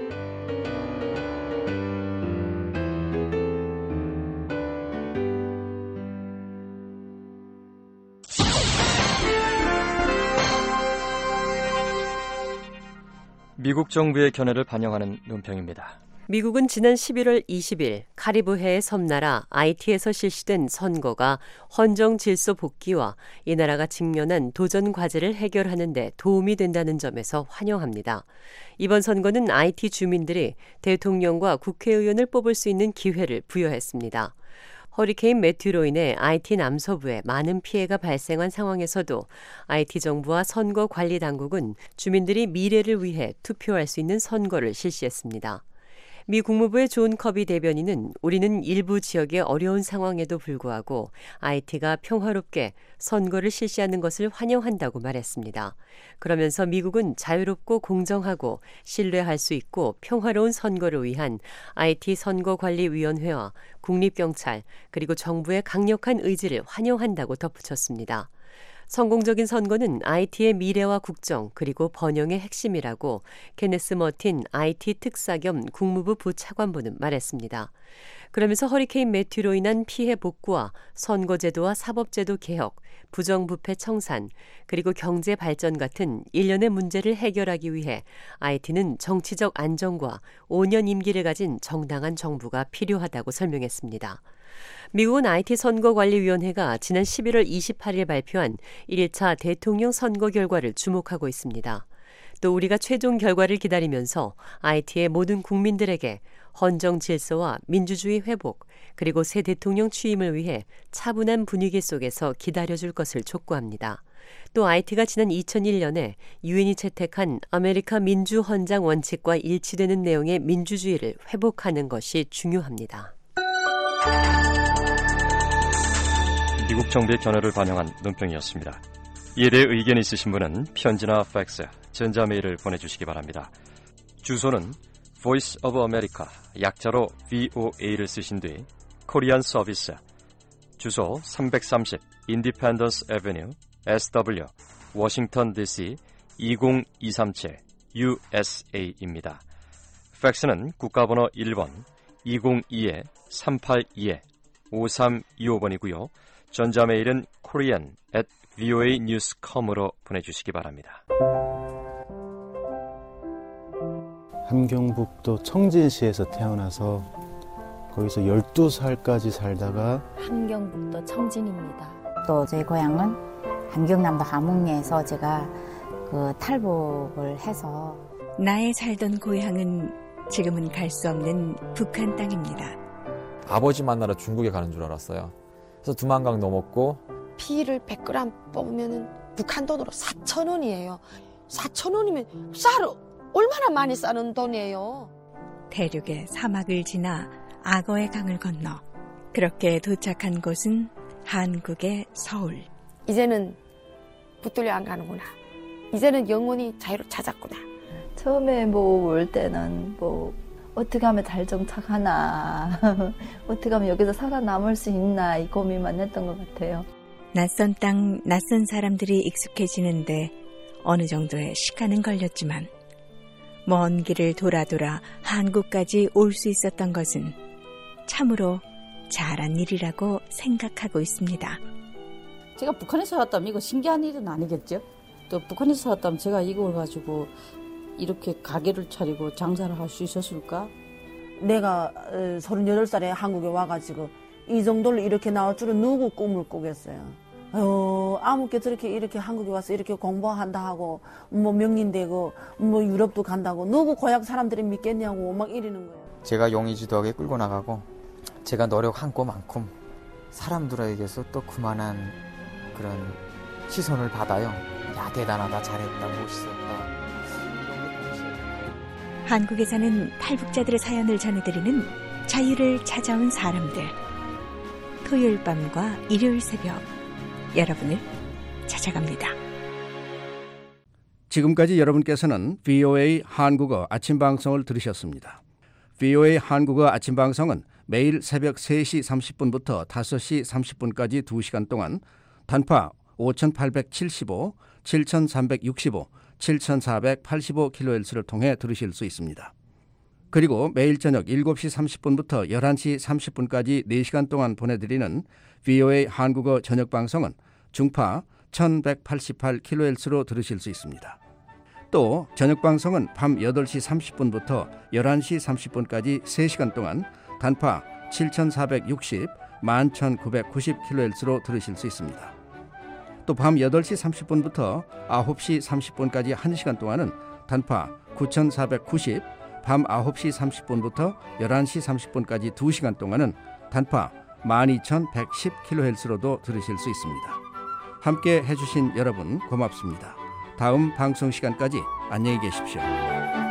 미국 정부의 견해를 반영하는 논평입니다. 미국은 지난 십일월 이십일 카리브해의 섬나라 아이티에서 실시된 선거가 헌정 질서 복귀와 이 나라가 직면한 도전 과제를 해결하는 데 도움이 된다는 점에서 환영합니다. 이번 선거는 아이티 주민들이 대통령과 국회의원을 뽑을 수 있는 기회를 부여했습니다. 허리케인 매튜로 인해 아이티 남서부에 많은 피해가 발생한 상황에서도 아이티 정부와 선거 관리 당국은 주민들이 미래를 위해 투표할 수 있는 선거를 실시했습니다. 미 국무부의 존 커비 대변인은 우리는 일부 지역의 어려운 상황에도 불구하고 아이티가 평화롭게 선거를 실시하는 것을 환영한다고 말했습니다. 그러면서 미국은 자유롭고 공정하고 신뢰할 수 있고 평화로운 선거를 위한 아이티 선거관리위원회와 국립경찰 그리고 정부의 강력한 의지를 환영한다고 덧붙였습니다. 성공적인 선거는 아이티의 미래와 국정 그리고 번영의 핵심이라고 케네스 머틴 아이티 특사 겸 국무부 부차관보는 말했습니다. 그러면서 허리케인 매튜로 인한 피해 복구와 선거제도와 사법제도 개혁, 부정부패 청산, 그리고 경제 발전 같은 일련의 문제를 해결하기 위해 아이티는 정치적 안정과 오 년 임기를 가진 정당한 정부가 필요하다고 설명했습니다. 미국은 아이티 선거관리위원회가 지난 십일월 이십팔일 발표한 일 차 대통령 선거 결과를 주목하고 있습니다. 또 우리가 최종 결과를 기다리면서 아이티의 모든 국민들에게 헌정 질서와 민주주의 회복 그리고 새 대통령 취임을 위해 차분한 분위기 속에서 기다려줄 것을 촉구합니다. 또 아이티가 지난 이천일 년에 유엔이 채택한 아메리카 민주헌장 원칙과 일치되는 내용의 민주주의를 회복하는 것이 중요합니다. 미국 정부의 견해를 반영한 논평이었습니다. 이에 대해 의견이 있으신 분은 편지나 팩스, 전자메일을 보내주시기 바랍니다. 주소는 Voice of America, 약자로 브이오에이를 쓰신 뒤 코리안 서비스, 주소 삼백삼십 Independence Avenue, 에스더블유, 워싱턴 디씨 이공이삼칠 유에스에이입니다. 팩스는 국가번호 일 번 이공이 삼팔이 오삼이오 번이고요. 전자메일은 korean at voa news dot com으로 보내주시기 바랍니다. 함경북도 청진시에서 태어나서 거기서 열두 살까지 살다가 함경북도 청진입니다. 또 제 고향은 함경남도 하목리에서 제가 그 탈북을 해서 나의 살던 고향은 지금은 갈 수 없는 북한 땅입니다. 아버지 만나러 중국에 가는 줄 알았어요. 그래서 두만강 넘었고 피를 백 그램 뽑으면 북한 돈으로 사천 원이에요. 사천 원이면 쌀을 얼마나 많이 싸는 돈이에요. 대륙의 사막을 지나 악어의 강을 건너 그렇게 도착한 곳은 한국의 서울. 이제는 붙들려 안 가는구나. 이제는 영원히 자유를 찾았구나. 처음에 뭐 올 때는 뭐 어떻게 하면 잘 정착하나 어떻게 하면 여기서 살아남을 수 있나 이 고민만 했던 것 같아요. 낯선 땅, 낯선 사람들이 익숙해지는데 어느 정도의 시간은 걸렸지만 먼 길을 돌아 돌아 한국까지 올 수 있었던 것은 참으로 잘한 일이라고 생각하고 있습니다. 제가 북한에서 살았다면 이거 신기한 일은 아니겠죠? 또 북한에서 살았다면 제가 이걸 가지고 이렇게 가게를 차리고 장사를 할 수 있었을까? 내가 서른여덟 살에 한국에 와가지고 이 정도로 이렇게 나올 줄은 누구 꿈을 꾸겠어요. 어, 아무게 저렇게 이렇게 한국에 와서 이렇게 공부한다 하고 뭐 명인되고 뭐 유럽도 간다고 누구 고향 사람들이 믿겠냐고 막 이러는 거예요. 제가 용의주도하게 끌고 나가고 제가 노력한 것만큼 사람들에게서 또 그만한 그런 시선을 받아요. 야, 대단하다, 잘했다, 멋있었다. 한국에 사는 탈북자들의 사연을 전해드리는 자유를 찾아온 사람들. 토요일 밤과 일요일 새벽 여러분을 찾아갑니다. 지금까지 여러분께서는 브이오에이 한국어 아침 방송을 들으셨습니다. 브이오에이 한국어 아침 방송은 매일 새벽 세 시 삼십 분부터 다섯 시 삼십 분까지 두 시간 동안 단파 오천팔백칠십오, 칠천삼백육십오, 칠천사백팔십오 킬로헤르츠를 통해 들으실 수 있습니다. 그리고 매일 저녁 일곱 시 삼십 분부터 열한 시 삼십 분까지 네 시간 동안 보내드리는 브이오에이 한국어 저녁 방송은 중파 천백팔십팔 킬로헤르츠로 들으실 수 있습니다. 또 저녁 방송은 밤 여덟 시 삼십 분부터 열한 시 삼십 분까지 세 시간 동안 단파 칠천사백육십, 만 천구백구십 킬로헤르츠로 들으실 수 있습니다. 또 밤 여덟 시 삼십 분부터 아홉 시 삼십 분까지 한 시간 동안은 단파 구천사백구십, 밤 아홉 시 삼십 분부터 열한 시 삼십 분까지 두 시간 동안은 단파 만 이천백십 킬로헤르츠로도 들으실 수 있습니다. 함께 해주신 여러분 고맙습니다. 다음 방송 시간까지 안녕히 계십시오.